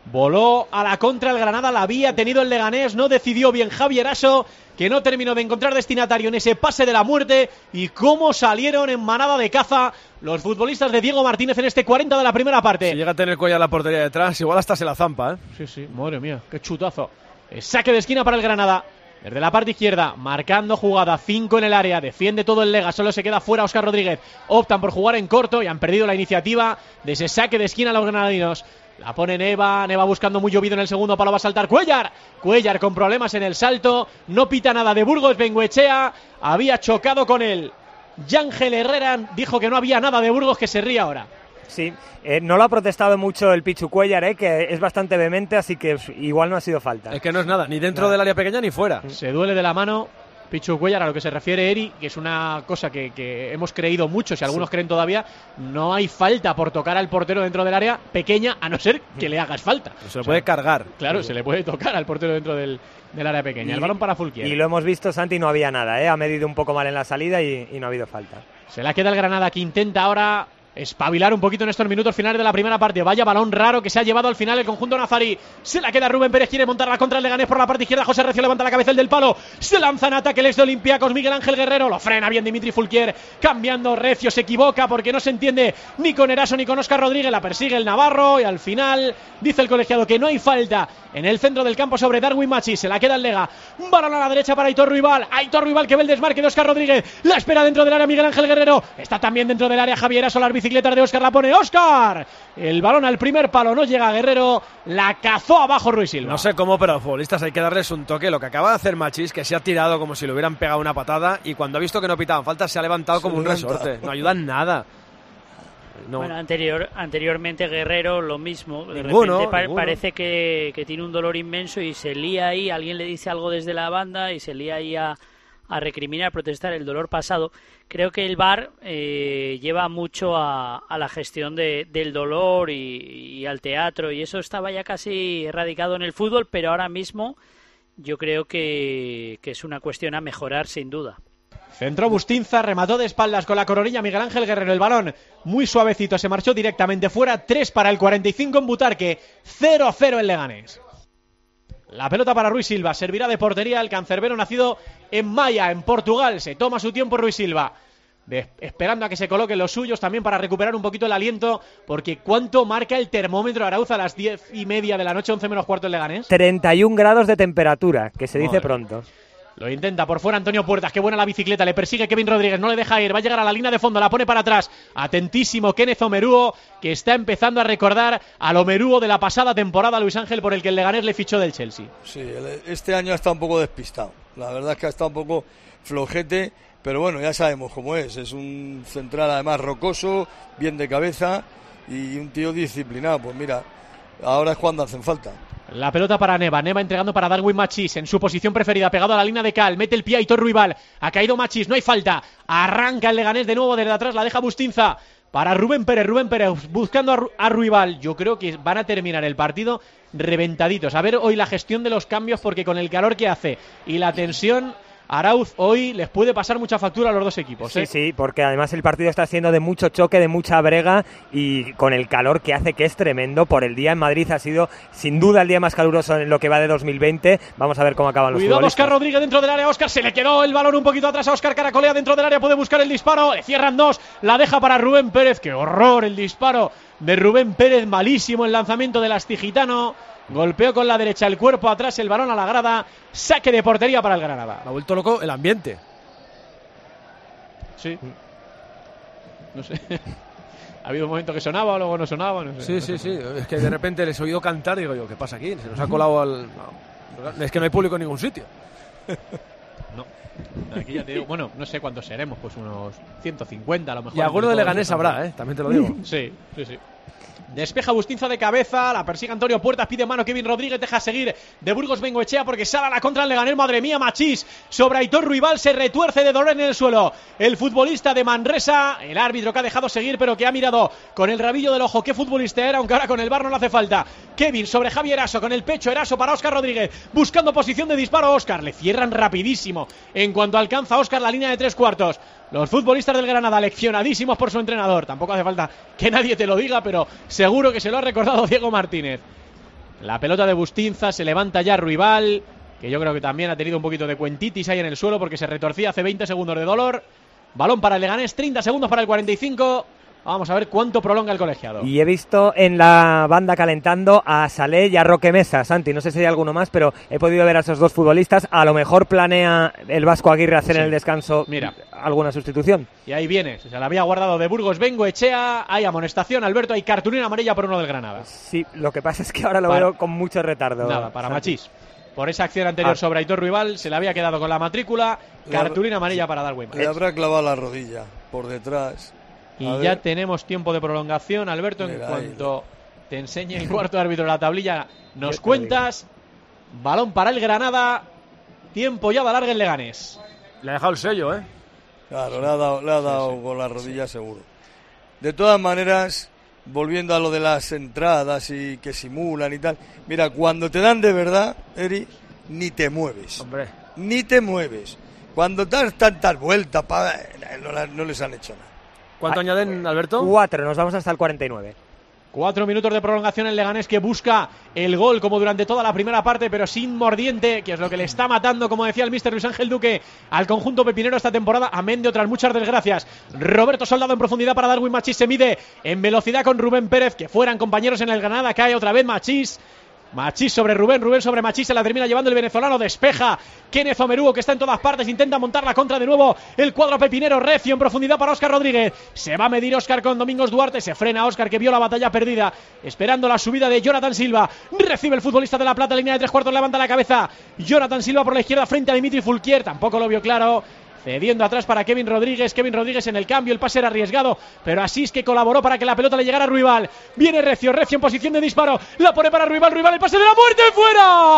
Voló a la contra el Granada, la había tenido el Leganés, no decidió bien Javi Eraso, que no terminó de encontrar destinatario en ese pase de la muerte, y cómo salieron en manada de caza los futbolistas de Diego Martínez en este 40 de la primera parte. Si llega a tener Cuellar la portería detrás, igual hasta se la zampa, ¿eh? Sí, sí, madre mía, qué chutazo. Saque de esquina para el Granada. Desde la parte izquierda, marcando jugada, 5 en el área, defiende todo el Lega, solo se queda fuera Óscar Rodríguez. Optan por jugar en corto y han perdido la iniciativa de ese saque de esquina a los granadinos. La pone Neva buscando muy llovido en el segundo palo, va a saltar Cuellar con problemas en el salto, no pita nada de Burgos. Bengoechea había chocado con él. Yángel Herrera dijo que no había nada de Burgos, que se ríe ahora. Sí, no lo ha protestado mucho el Pichu Cuellar, que es bastante vehemente, así que igual no ha sido falta. Es que no es nada, ni dentro del área pequeña ni fuera. Se duele de la mano Pichu Cuellar, a lo que se refiere Eri, que es una cosa que hemos creído mucho, si algunos creen todavía, no hay falta por tocar al portero dentro del área pequeña, a no ser que le hagas falta. Se lo puede cargar. Claro, se le puede tocar al portero dentro del área pequeña. El balón para Fulquier. Y lo hemos visto, Santi, no había nada, ha medido un poco mal en la salida y no ha habido falta. Se la queda el Granada, que intenta ahora espabilar un poquito en estos minutos finales de la primera parte. Vaya balón raro que se ha llevado al final el conjunto nazarí. Se la queda Rubén Pérez, quiere montar la contra el Leganés por la parte izquierda. José Recio levanta la cabeza, el del palo, se lanza en ataque el ex de Olympiacos, Miguel Ángel Guerrero, lo frena bien Dimitri Fulquier, cambiando. Recio se equivoca porque no se entiende ni con Eraso ni con Óscar Rodríguez, la persigue el navarro y al final dice el colegiado que no hay falta en el centro del campo sobre Darwin Machís. Se la queda el Lega, balón a la derecha para Aitor Ruibal que ve el desmarque de Óscar Rodríguez, la espera dentro del área Miguel Ángel Guerrero, está también dentro del área Javier Eraso, las bicicletas de Óscar, la pone Óscar, el balón al primer palo, no llega Guerrero, la cazó abajo Ruiz Silva. No sé cómo, pero a los futbolistas hay que darles un toque. Lo que acaba de hacer Machís, que se ha tirado como si le hubieran pegado una patada, y cuando ha visto que no pitaban falta se ha levantado como un resorte, no ayudan nada. No. Bueno, anteriormente Guerrero lo mismo. De ninguno. repente parece que tiene un dolor inmenso y se lía ahí, alguien le dice algo desde la banda y se lía ahí a recriminar, a protestar el dolor pasado. Creo que el VAR lleva mucho a la gestión del dolor y al teatro, y eso estaba ya casi erradicado en el fútbol, pero ahora mismo yo creo que es una cuestión a mejorar sin duda. Centró Bustinza, remató de espaldas con la coronilla Miguel Ángel Guerrero, el balón muy suavecito, se marchó directamente fuera. 3 para el 45 en Butarque, 0-0 en Leganés. La pelota para Ruiz Silva, servirá de portería el cancerbero nacido en Maia, en Portugal. Se toma su tiempo Ruiz Silva, esperando a que se coloquen los suyos también para recuperar un poquito el aliento, porque ¿cuánto marca el termómetro, Arauz, a las 10:30 de la noche, 11 menos cuarto en Leganés? 31 grados de temperatura, que se dice pronto. Lo intenta por fuera Antonio Puertas, qué buena la bicicleta, le persigue Kevin Rodríguez, no le deja ir, va a llegar a la línea de fondo, la pone para atrás, atentísimo Kenneth Omeruo, que está empezando a recordar al Omeruo de la pasada temporada, Luis Ángel, por el que el Leganés le fichó del Chelsea. Sí, este año ha estado un poco despistado, la verdad es que ha estado un poco flojete, pero bueno, ya sabemos cómo es un central además rocoso, bien de cabeza y un tío disciplinado. Pues mira, ahora es cuando hacen falta. La pelota para Neva entregando para Darwin Machís en su posición preferida, pegado a la línea de cal, mete el pie a Aitor Ruibal, ha caído Machís, no hay falta, arranca el Leganés de nuevo desde atrás, la deja Bustinza para Rubén Pérez buscando a Ruibal. Yo creo que van a terminar el partido reventaditos. A ver hoy la gestión de los cambios, porque con el calor que hace y la tensión, Arauz, hoy les puede pasar mucha factura a los dos equipos. Sí, porque además el partido está siendo de mucho choque, de mucha brega, y con el calor que hace, que es tremendo. Por el día en Madrid ha sido sin duda el día más caluroso en lo que va de 2020. Vamos a ver cómo acaban los futbolistas. Cuidado Óscar Rodríguez dentro del área, Óscar se le quedó el balón un poquito atrás a Óscar, caracolea dentro del área, puede buscar el disparo, le cierran dos, la deja para Rubén Pérez, qué horror el disparo de Rubén Pérez, malísimo el lanzamiento del astigitano. Golpeó con la derecha, el cuerpo atrás, el balón a la grada, saque de portería para el Granada. Ha vuelto loco el ambiente. Sí. No sé. Ha habido un momento que sonaba, luego no sonaba. No sé. Sí. Es que de repente les he oído cantar y digo yo, ¿qué pasa aquí? Se nos ha colado al... No. Es que no hay público en ningún sitio. No. Aquí ya te digo, bueno, no sé cuántos seremos, pues unos 150 a lo mejor. Y alguno de Leganés habrá, también te lo digo. Sí. Despeja Bustinza de cabeza, la persigue Antonio Puertas, pide mano Kevin Rodríguez, deja seguir de Burgos Bengoechea porque sale a la contra el Leganés. Madre mía, Machís sobre Aitor Ruibal, se retuerce de dolor en el suelo el futbolista de Manresa, el árbitro que ha dejado seguir pero que ha mirado con el rabillo del ojo qué futbolista era, aunque ahora con el VAR no le hace falta. Kevin sobre Javi Eraso, con el pecho Eraso para Óscar Rodríguez, buscando posición de disparo a Óscar, le cierran rapidísimo en cuanto alcanza Óscar la línea de 3/4. Los futbolistas del Granada leccionadísimos por su entrenador, tampoco hace falta que nadie te lo diga, pero seguro que se lo ha recordado Diego Martínez. La pelota de Bustinza, se levanta ya Ruibal, que yo creo que también ha tenido un poquito de cuentitis ahí en el suelo porque se retorcía hace 20 segundos de dolor. Balón para el Leganés, 30 segundos para el 45. Vamos a ver cuánto prolonga el colegiado. Y he visto en la banda calentando a Salé y a Roque Mesa. Santi, no sé si hay alguno más, pero he podido ver a esos dos futbolistas. A lo mejor planea el Vasco Aguirre hacer en el descanso alguna sustitución. Y ahí viene, se la había guardado de Burgos Bengoechea. Hay amonestación, Alberto, hay cartulina amarilla por uno del Granada. Sí, lo que pasa es que ahora lo veo con mucho retardo. Nada, para Machís. Por esa acción anterior sobre Aitor Ruibal, se le había quedado con la matrícula. Cartulina amarilla para Darwin. Le habrá clavado la rodilla por detrás. Y ya tenemos tiempo de prolongación, Alberto. En cuanto te enseñe el cuarto árbitro la tablilla, nos cuentas. Balón para el Granada. Tiempo ya de alargue el Leganés. Le ha dejado el sello, Claro, le ha dado con la rodilla seguro. De todas maneras, volviendo a lo de las entradas y que simulan y tal. Mira, cuando te dan de verdad, Eri, ni te mueves. Hombre. Ni te mueves. Cuando das tantas vueltas, no les han hecho nada. ¿Cuánto añaden, Alberto? 4, nos vamos hasta el 49. 4 minutos de prolongación en Leganés, que busca el gol como durante toda la primera parte, pero sin mordiente, que es lo que le está matando, como decía el míster Luis Ángel Duque, al conjunto pepinero esta temporada, amén de otras muchas desgracias. Roberto Soldado en profundidad para Darwin Machís, se mide en velocidad con Rubén Pérez, que fueran compañeros en el Granada, cae otra vez Machís. Machís sobre Rubén, Rubén sobre Machís, se la termina llevando el venezolano, despeja Kenneth Omeruo, que está en todas partes, intenta montar la contra de nuevo el cuadro pepinero, recio en profundidad para Óscar Rodríguez, se va a medir Óscar con Domingos Duarte, se frena Óscar, que vio la batalla perdida, esperando la subida de Jonathan Silva, recibe el futbolista de La Plata, línea de 3 cuartos, levanta la cabeza, Jonathan Silva por la izquierda frente a Dimitri Fulquier, tampoco lo vio claro, cediendo atrás para Kevin Rodríguez en el cambio, el pase era arriesgado, pero Asís, que colaboró para que la pelota le llegara a Ruibal, viene Recio en posición de disparo, la pone para Ruibal, el pase de la muerte, fuera,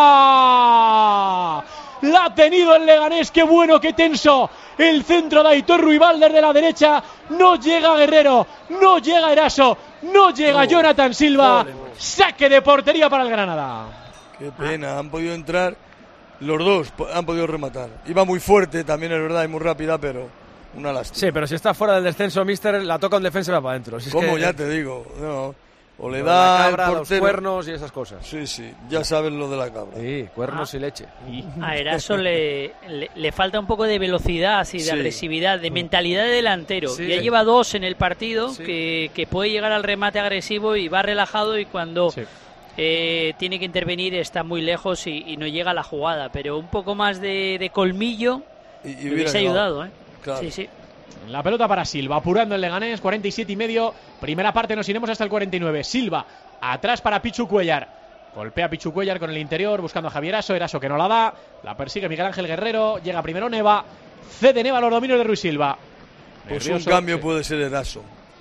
la ha tenido el Leganés, qué bueno, qué tenso, el centro de Aitor Ruibal desde la derecha, no llega Guerrero, no llega Eraso, no llega Jonathan Silva, saque de portería para el Granada. Qué pena, han podido entrar. Los dos han podido rematar. Iba muy fuerte también, es verdad, y muy rápida, pero una lástima. Sí, pero si está fuera del descenso, mister, la toca un defensa y va para adentro. Si ¿Cómo? Ya te digo. No. O le da la cabra, el portero, los cuernos y esas cosas. Sí, ya sabes lo de la cabra. Sí, cuernos y leche. A Eraso le falta un poco de velocidad, así, de agresividad, de mentalidad de delantero. Ya lleva 2 en el partido, que puede llegar al remate agresivo y va relajado, y cuando... tiene que intervenir, está muy lejos y no llega a la jugada, pero un poco más de colmillo y hubiese ayudado, Claro. Sí. La pelota para Silva, apurando el Leganés, 47,5, primera parte, nos iremos hasta el 49. Silva, atrás para Pichu Cuellar, golpea Pichu Cuellar con el interior, buscando a Javier Eraso que no la da, la persigue Miguel Ángel Guerrero, llega primero Neva, cede Neva los dominios de Ruiz Silva. Pues un cambio puede ser Eraso,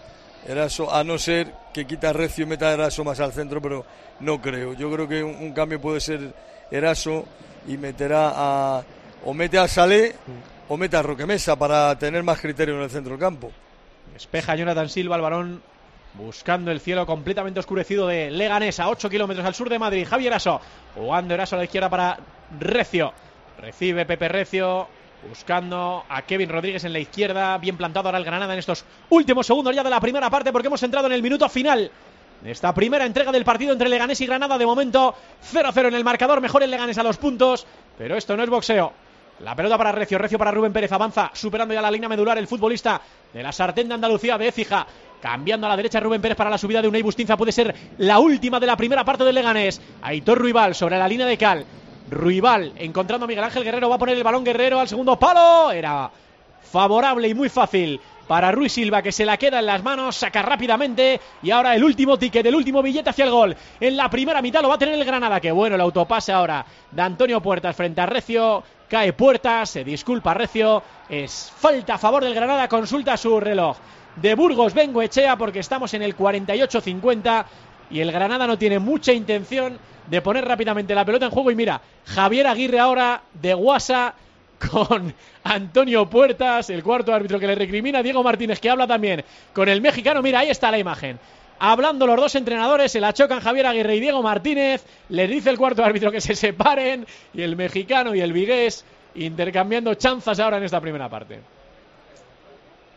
a no ser que quita Recio y meta a Eraso más al centro, pero no creo. Yo creo que un cambio puede ser Eraso y meterá o mete a Salé o mete a Roque Mesa para tener más criterio en el centro del campo. Despeja Jonathan Silva, el balón buscando el cielo completamente oscurecido de Leganés, a 8 kilómetros al sur de Madrid. Javier Eraso, jugando Eraso a la izquierda para Recio, recibe Pepe Recio, buscando a Kevin Rodríguez en la izquierda, bien plantado ahora el Granada en estos últimos segundos ya de la primera parte, porque hemos entrado en el minuto final de esta primera entrega del partido entre Leganés y Granada. De momento 0-0 en el marcador, mejor el Leganés a 2 puntos, pero esto no es boxeo. La pelota para Recio para Rubén Pérez, avanza superando ya la línea medular el futbolista de la Sartén de Andalucía, de Écija, cambiando a la derecha Rubén Pérez para la subida de Unai Bustinza, puede ser la última de la primera parte del Leganés. Aitor Ruibal sobre la línea de cal, Ruibal encontrando a Miguel Ángel Guerrero, va a poner el balón Guerrero al segundo palo, era favorable y muy fácil para Ruiz Silva, que se la queda en las manos, saca rápidamente, y ahora el último ticket, el último billete hacia el gol en la primera mitad lo va a tener el Granada. Que bueno el autopase ahora de Antonio Puertas frente a Recio, cae Puertas, se disculpa Recio, es falta a favor del Granada, consulta su reloj de Burgos Bengoechea, porque estamos en el 48-50 y el Granada no tiene mucha intención de poner rápidamente la pelota en juego. Y mira, Javier Aguirre ahora de guasa con Antonio Puertas, el cuarto árbitro, que le recrimina, Diego Martínez, que habla también con el mexicano. Mira, ahí está la imagen, hablando los dos entrenadores, se la chocan Javier Aguirre y Diego Martínez, les dice el cuarto árbitro que se separen, y el mexicano y el vigués intercambiando chanzas ahora en esta primera parte.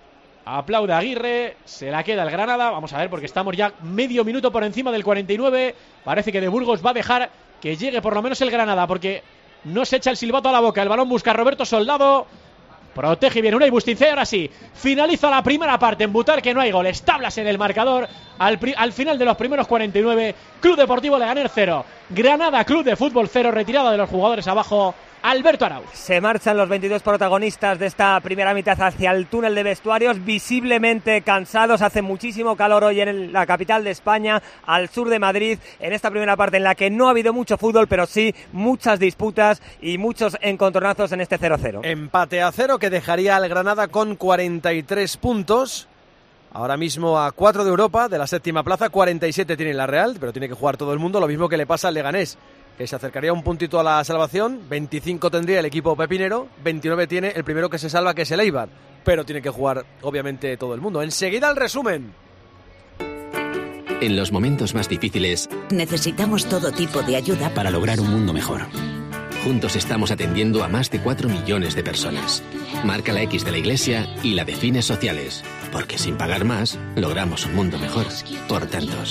Aplaude Aguirre, se la queda el Granada. Vamos a ver, porque estamos ya medio minuto por encima del 49. Parece que de Burgos va a dejar que llegue por lo menos el Granada, porque no se echa el silbato a la boca. El balón busca a Roberto Soldado. Protege bien Unai Bustinza. Ahora sí, finaliza la primera parte en Butarque, no hay goles. Tablas en el marcador. Al final de los primeros 49, Club Deportivo Leganés 0. Granada Club de Fútbol 0. Retirada de los jugadores abajo. Alberto Arauz. Se marchan los 22 protagonistas de esta primera mitad hacia el túnel de vestuarios, visiblemente cansados. Hace muchísimo calor hoy en la capital de España, al sur de Madrid, en esta primera parte en la que no ha habido mucho fútbol, pero sí muchas disputas y muchos encontronazos en este 0-0. Empate a 0 que dejaría al Granada con 43 puntos. Ahora mismo a 4 de Europa, de la séptima plaza. 47 tiene la Real, pero tiene que jugar todo el mundo. Lo mismo que le pasa al Leganés, que se acercaría un puntito a la salvación. 25 tendría el equipo pepinero, 29 tiene el primero que se salva, que es el Eibar, pero tiene que jugar obviamente todo el mundo. Enseguida el resumen. En los momentos más difíciles necesitamos todo tipo de ayuda para lograr un mundo mejor. Juntos estamos atendiendo a más de 4 millones de personas. Marca la X de la Iglesia y la de fines sociales, porque sin pagar más logramos un mundo mejor por tantos.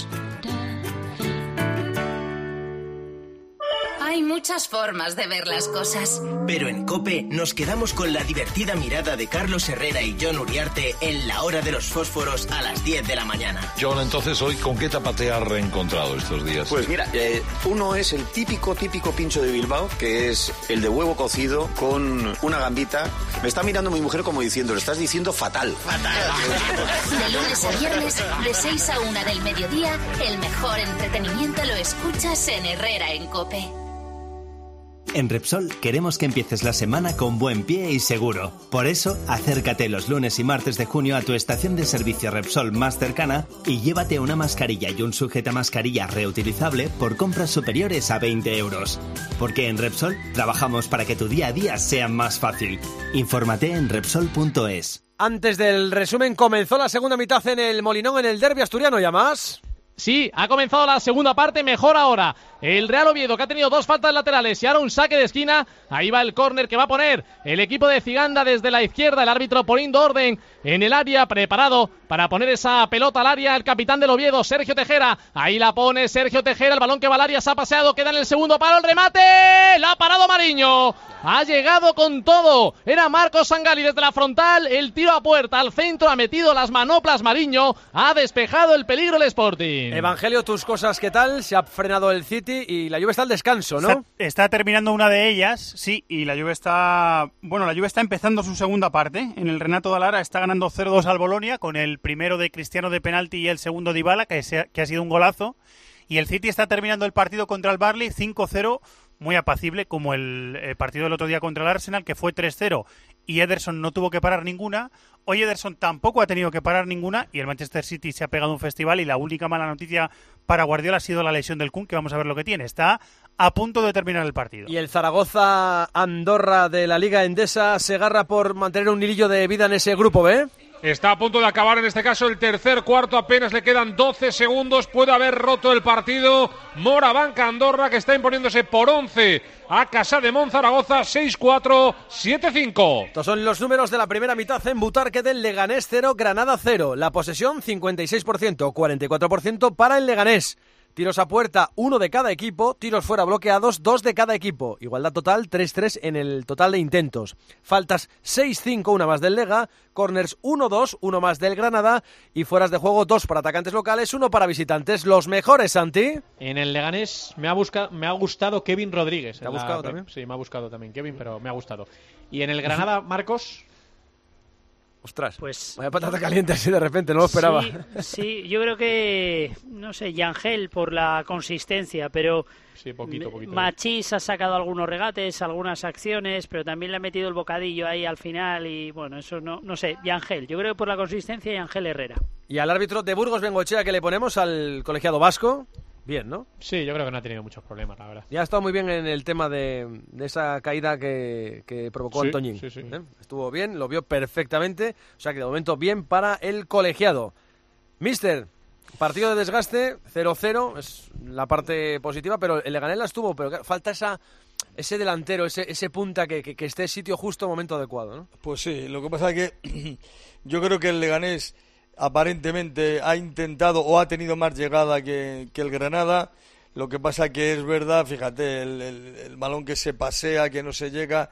Hay muchas formas de ver las cosas. Pero en COPE nos quedamos con la divertida mirada de Carlos Herrera y Jon Uriarte en la hora de los fósforos a las 10 de la mañana. Jon, entonces, hoy, ¿con qué tapa te has reencontrado estos días? Pues mira, uno es el típico pincho de Bilbao, que es el de huevo cocido con una gambita. Me está mirando mi mujer como diciendo, lo estás diciendo fatal. De lunes a viernes, de 6 a 1 del mediodía, el mejor entretenimiento lo escuchas en Herrera en COPE. En Repsol queremos que empieces la semana con buen pie y seguro. Por eso, acércate los lunes y martes de junio a tu estación de servicio Repsol más cercana y llévate una mascarilla y un sujetamascarilla reutilizable por compras superiores a 20 euros. Porque en Repsol trabajamos para que tu día a día sea más fácil. Infórmate en Repsol.es. Antes del resumen, comenzó la segunda mitad en el Molinón, en el derbi asturiano, ¿ya más? Sí, ha comenzado la segunda parte, mejor ahora el Real Oviedo, que ha tenido 2 faltas laterales y ahora un saque de esquina. Ahí va el córner que va a poner el equipo de Ciganda desde la izquierda, el árbitro poniendo orden en el área, preparado para poner esa pelota al área, el capitán del Oviedo, Sergio Tejera. Ahí la pone Sergio Tejera, el balón que va al área, se ha paseado, queda en el segundo palo, el remate, la ha parado Mariño, ha llegado con todo, era Marcos Sangali desde la frontal, el tiro a puerta, al centro, ha metido las manoplas Mariño, ha despejado el peligro el Sporting. Evangelio, tus cosas, ¿qué tal? Se ha frenado el City y la Juve está al descanso, ¿no? Está terminando una de ellas, sí, y la Juve está empezando su segunda parte. En el Renato de Lara está ganando 0-2 al Bolonia, con el primero de Cristiano de penalti y el segundo de Dybala, que ha sido un golazo. Y el City está terminando el partido contra el Burnley 5-0, muy apacible, como el partido del otro día contra el Arsenal, que fue 3-0, y Ederson no tuvo que parar ninguna. Hoy Ederson tampoco ha tenido que parar ninguna, y el Manchester City se ha pegado un festival, y la única mala noticia para Guardiola ha sido la lesión del Kun, que vamos a ver lo que tiene. Está a punto de terminar el partido. Y el Zaragoza-Andorra de la Liga Endesa se agarra por mantener un hilillo de vida en ese grupo B. Está a punto de acabar en este caso el tercer cuarto, apenas le quedan 12 segundos, puede haber roto el partido. Morabanca Andorra, que está imponiéndose por 11 a Casademont Zaragoza, 6-4, 7-5. Estos son los números de la primera mitad en Butarque del Leganés 0, Granada 0. La posesión 56%, 44% para el Leganés. Tiros a puerta, 1 de cada equipo. Tiros fuera bloqueados, 2 de cada equipo. Igualdad total, 3-3 en el total de intentos. Faltas, 6-5, una más del Lega. Corners, 1-2, uno más del Granada. Y fueras de juego, 2 para atacantes locales, 1 para visitantes. Los mejores, Santi. En el Leganés me ha gustado Kevin Rodríguez. ¿Te ha buscado también? Sí, me ha buscado también Kevin, pero me ha gustado. Y en el Granada, Marcos... Ostras, pues vaya patata caliente así de repente, no lo esperaba. Sí, yo creo que, no sé, Yangel por la consistencia, pero sí, poquito. Machís ha sacado algunos regates, algunas acciones, pero también le ha metido el bocadillo ahí al final y bueno, eso no sé, Yangel, yo creo que por la consistencia Yangel Herrera. Y al árbitro de Burgos Bengoechea que le ponemos al colegiado vasco, bien, ¿no? Sí, yo creo que no ha tenido muchos problemas, la verdad. Ya ha estado muy bien en el tema de esa caída que provocó Antoñín. Sí. Estuvo bien, lo vio perfectamente. O sea que de momento bien para el colegiado. Mister, partido de desgaste, 0-0, es la parte positiva, pero el Leganés la estuvo, pero falta ese delantero, ese punta que esté sitio justo, momento adecuado, ¿no? Pues sí, lo que pasa es que yo creo que el Leganés aparentemente ha intentado o ha tenido más llegada que el Granada. Lo que pasa que es verdad, fíjate, el balón que se pasea, que no se llega.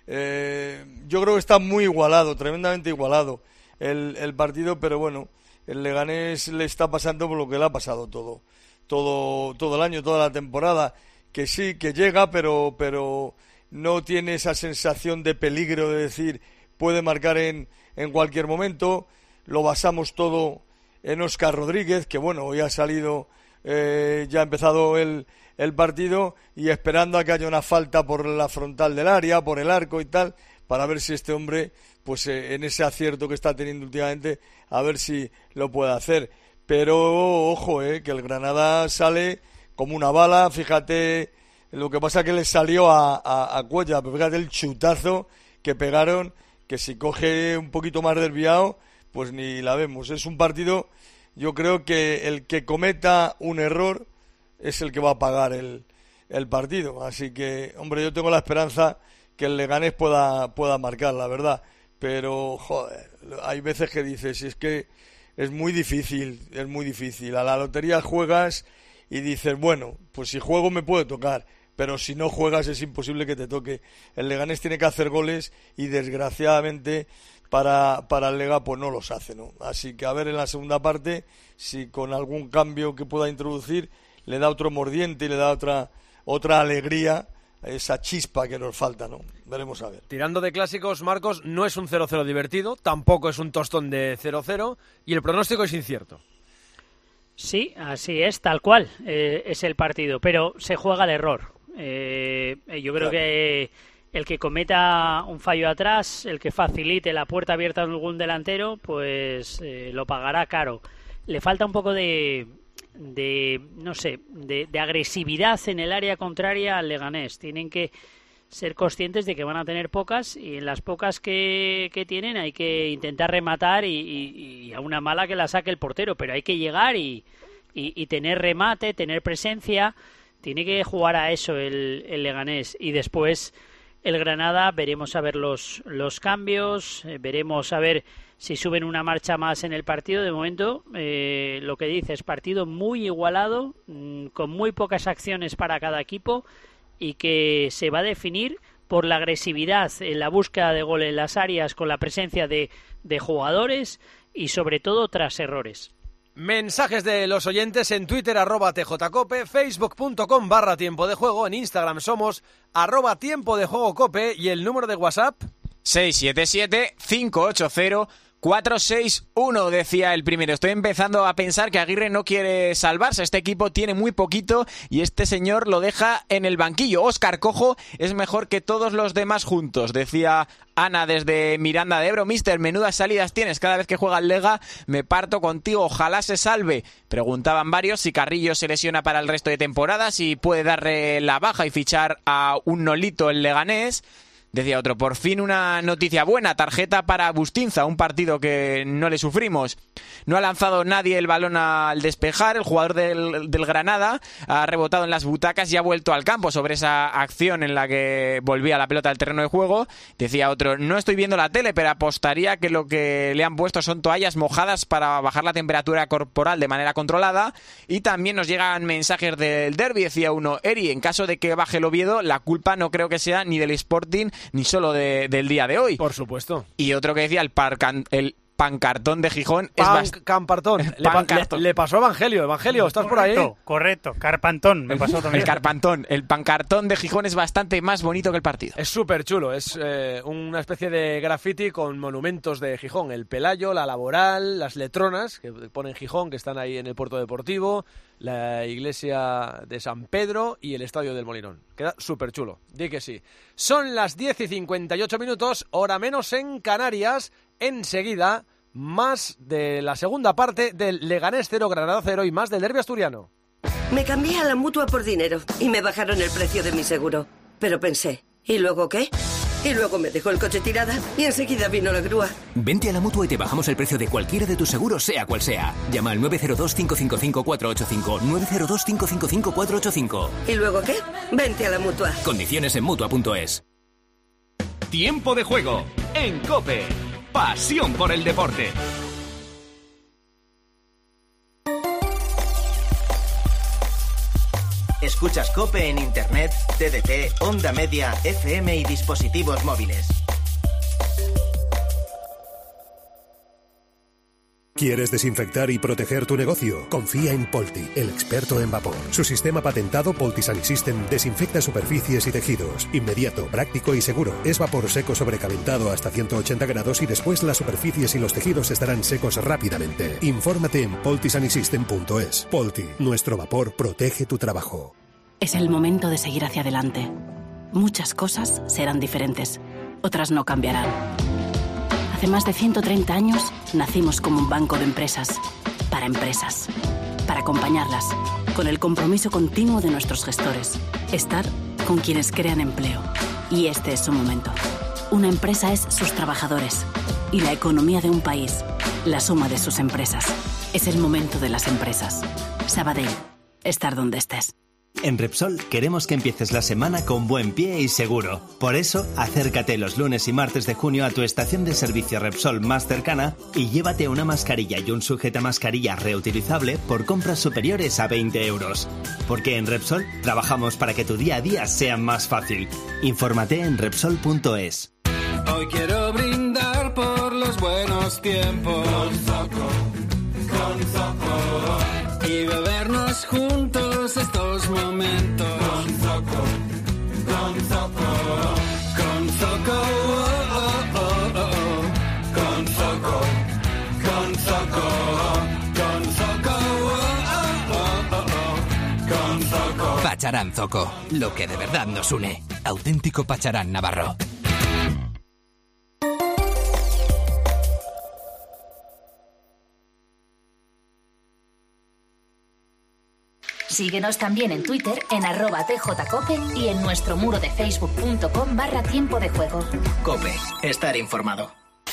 Yo creo que está muy igualado, tremendamente igualado el partido, pero bueno, el Leganés le está pasando por lo que le ha pasado todo el año, toda la temporada, que sí, que llega, pero no tiene esa sensación de peligro de decir puede marcar en cualquier momento. Lo basamos todo en Óscar Rodríguez, que bueno, hoy ha salido, ya ha empezado el partido, y esperando a que haya una falta por la frontal del área, por el arco y tal, para ver si este hombre, pues en ese acierto que está teniendo últimamente, a ver si lo puede hacer. Pero ojo, que el Granada sale como una bala. Fíjate, lo que pasa que le salió a Cuella, pero fíjate el chutazo que pegaron, que si coge un poquito más desviado, pues ni la vemos. Es un partido, yo creo que el que cometa un error es el que va a pagar el partido. Así que, hombre, yo tengo la esperanza que el Leganés pueda marcar, la verdad. Pero, joder, hay veces que dices, es que es muy difícil. A la lotería juegas y dices, bueno, pues si juego me puede tocar, pero si no juegas es imposible que te toque. El Leganés tiene que hacer goles y, desgraciadamente, para el Lega pues no los hace, ¿no? Así que a ver en la segunda parte si con algún cambio que pueda introducir le da otro mordiente y le da otra alegría, esa chispa que nos falta, ¿no? Veremos a ver. Tirando de clásicos, Marcos, no es un 0-0 divertido, tampoco es un tostón de 0-0 y el pronóstico es incierto. Sí, así es, tal cual es el partido, pero se juega al error. Yo creo que el que cometa un fallo atrás, el que facilite la puerta abierta a algún delantero, pues lo pagará caro. Le falta un poco de agresividad en el área contraria al Leganés. Tienen que ser conscientes de que van a tener pocas, y en las pocas que tienen hay que intentar rematar y a una mala que la saque el portero, pero hay que llegar y tener remate, tener presencia. Tiene que jugar a eso el Leganés, y después el Granada veremos a ver los cambios, veremos a ver si suben una marcha más en el partido. De momento, lo que dices, partido muy igualado, con muy pocas acciones para cada equipo, y que se va a definir por la agresividad en la búsqueda de gol en las áreas, con la presencia de jugadores y sobre todo tras errores. Mensajes de los oyentes en Twitter, @tjcope, facebook.com/tiempo de juego, en Instagram somos @tiempo de juego cope, y el número de WhatsApp 677-580-461, decía el primero. Estoy empezando a pensar que Aguirre no quiere salvarse. Este equipo tiene muy poquito y este señor lo deja en el banquillo. Óscar Cojo es mejor que todos los demás juntos, decía Ana desde Miranda de Ebro. Mister, menudas salidas tienes cada vez que juega el Lega. Me parto contigo, ojalá se salve. Preguntaban varios si Carrillo se lesiona para el resto de temporada, si puede darle la baja y fichar a un Nolito el Leganés. Decía otro, por fin una noticia buena, tarjeta para Bustinza, un partido que no le sufrimos. No ha lanzado nadie el balón al despejar, el jugador del Granada ha rebotado en las butacas y ha vuelto al campo sobre esa acción en la que volvía la pelota al terreno de juego. Decía otro, no estoy viendo la tele, pero apostaría que lo que le han puesto son toallas mojadas para bajar la temperatura corporal de manera controlada. Y también nos llegan mensajes del derbi, decía uno, Eri, en caso de que baje el Oviedo, la culpa no creo que sea ni del Sporting ni solo del día de hoy. Por supuesto. Y otro que decía el pancartón de Gijón le pasó a Evangelio. Evangelio, ¿estás por ahí? Correcto. Carpantón me pasó también. El pancartón de Gijón es bastante más bonito que el partido. Es súper chulo, es una especie de graffiti con monumentos de Gijón, el Pelayo, la Laboral, las letronas que ponen Gijón, que están ahí en el puerto deportivo, la iglesia de San Pedro y el estadio del Molinón. Queda súper chulo, di que sí. Son las 10:58, hora menos en Canarias. Enseguida, más de la segunda parte del Leganés 0, Granada 0 y más del derbi asturiano. Me cambié a la Mutua por dinero y me bajaron el precio de mi seguro. Pero pensé, ¿y luego qué? Y luego me dejó el coche tirada y enseguida vino la grúa. Vente a la Mutua y te bajamos el precio de cualquiera de tus seguros, sea cual sea. Llama al 902-555-485. 902-555-485. ¿Y luego qué? Vente a la Mutua. Condiciones en Mutua.es. Tiempo de juego en COPE. Pasión por el deporte. Escuchas COPE en Internet, TDT, Onda Media, FM y dispositivos móviles. ¿Quieres desinfectar y proteger tu negocio? Confía en Polti, el experto en vapor. Su sistema patentado Polti Sanisystem desinfecta superficies y tejidos. Inmediato, práctico y seguro. Es vapor seco sobrecalentado hasta 180 grados y después las superficies y los tejidos estarán secos rápidamente. Infórmate en poltisanisystem.es. Polti, nuestro vapor protege tu trabajo. Es el momento de seguir hacia adelante. Muchas cosas serán diferentes, otras no cambiarán. Hace más de 130 años nacimos como un banco de empresas, para acompañarlas, con el compromiso continuo de nuestros gestores, estar con quienes crean empleo. Y este es su momento. Una empresa es sus trabajadores y la economía de un país, la suma de sus empresas. Es el momento de las empresas. Sabadell, estar donde estés. En Repsol queremos que empieces la semana con buen pie y seguro. Por eso, acércate los lunes y martes de junio a tu estación de servicio Repsol más cercana y llévate una mascarilla y un sujetamascarilla reutilizable por compras superiores a 20 euros. Porque en Repsol trabajamos para que tu día a día sea más fácil. Infórmate en Repsol.es. Hoy quiero brindar por los buenos tiempos. Con Zoco. Y bebernos juntos estos momentos. Con Zoco. Con Zoco. Con Zoco. Con Zoco. Con Zoco. Pacharán Zoco, lo que de verdad nos une. Auténtico Pacharán navarro. Síguenos también en Twitter en @tjcope y en nuestro muro de facebook.com/tiempo de juego. COPE, estar informado.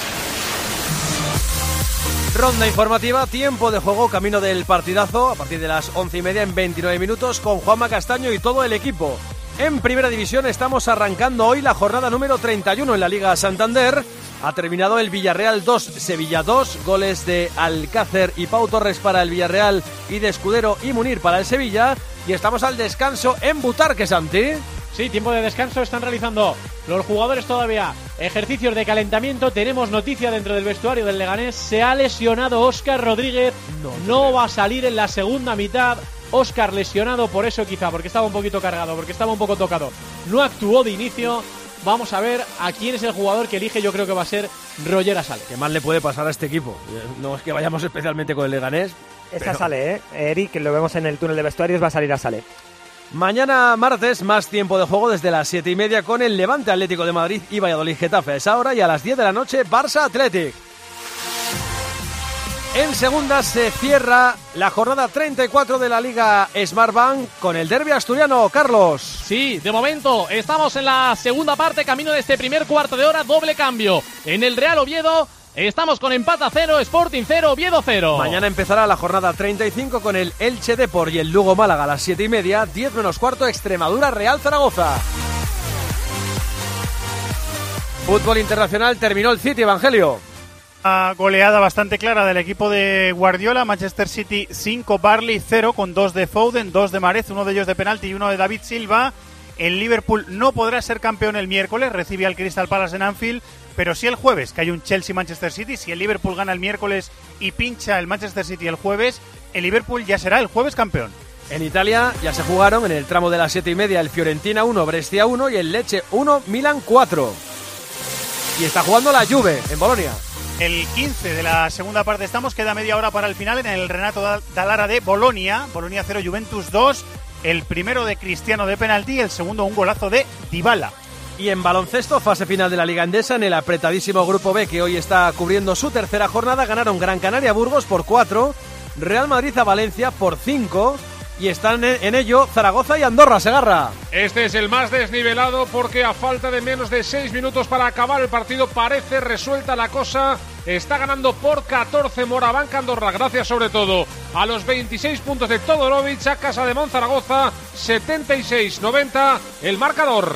Ronda informativa, tiempo de juego, camino del partidazo, a partir de las 11:30 en 29 minutos, con Juanma Castaño y todo el equipo. En Primera División estamos arrancando hoy la jornada número 31 en la Liga Santander. Ha terminado el Villarreal 2, Sevilla 2, goles de Alcácer y Pau Torres para el Villarreal y de Escudero y Munir para el Sevilla. Y estamos al descanso en Butarque, Santi. Sí, tiempo de descanso, están realizando los jugadores todavía ejercicios de calentamiento. Tenemos noticia dentro del vestuario del Leganés, se ha lesionado Óscar Rodríguez, no va a salir en la segunda mitad. Óscar lesionado por eso quizá, porque estaba un poquito cargado, porque estaba un poco tocado. No actuó de inicio. Vamos a ver a quién es el jugador que elige. Yo creo que va a ser Roger Asale. ¿Qué más le puede pasar a este equipo? No es que vayamos especialmente con el Leganés. Es Asale, Eric, lo vemos en el túnel de vestuarios, va a salir Asale. Mañana martes, más tiempo de juego desde las 7:30 con el Levante Atlético de Madrid y Valladolid Getafe a esa hora, y a las 10 de la noche Barça Athletic. En segunda se cierra la jornada 34 de la Liga Smartbank con el derbi asturiano, Carlos. Sí, de momento estamos en la segunda parte, camino de este primer cuarto de hora, doble cambio. En el Real Oviedo estamos con empate a 0, Sporting 0, Oviedo 0. Mañana empezará la jornada 35 con el Elche Depor y el Lugo Málaga a las 7:30, 10 menos cuarto, Extremadura Real Zaragoza. Fútbol internacional, terminó el City, Evangelio. Una goleada bastante clara del equipo de Guardiola. Manchester City 5, Burnley 0, con 2 de Foden, 2 de Mahrez, uno de ellos de penalti y uno de David Silva. El Liverpool no podrá ser campeón el miércoles, recibe al Crystal Palace en Anfield, pero sí el jueves, que hay un Chelsea-Manchester City. Si el Liverpool gana el miércoles y pincha el Manchester City el jueves, el Liverpool ya será el jueves campeón. En Italia ya se jugaron en el tramo de las 7:30 el Fiorentina 1, Brescia 1 y el Lecce 1, Milan 4. Y está jugando la Juve en Bolonia. El 15 de la segunda parte estamos, queda media hora para el final en el Renato Dallara de Bolonia. Bolonia 0, Juventus 2, el primero de Cristiano de penalti, el segundo un golazo de Dybala. Y en baloncesto, fase final de la Liga Endesa, en el apretadísimo Grupo B que hoy está cubriendo su tercera jornada, ganaron Gran Canaria Burgos por 4, Real Madrid a Valencia por 5 y están en ello Zaragoza y Andorra, Segarra. Este es el más desnivelado porque a falta de menos de 6 minutos para acabar el partido parece resuelta la cosa. Está ganando por 14 Morabanca Andorra, gracias sobre todo a los 26 puntos de Todorovic a casa de Zaragoza, 76-90 el marcador.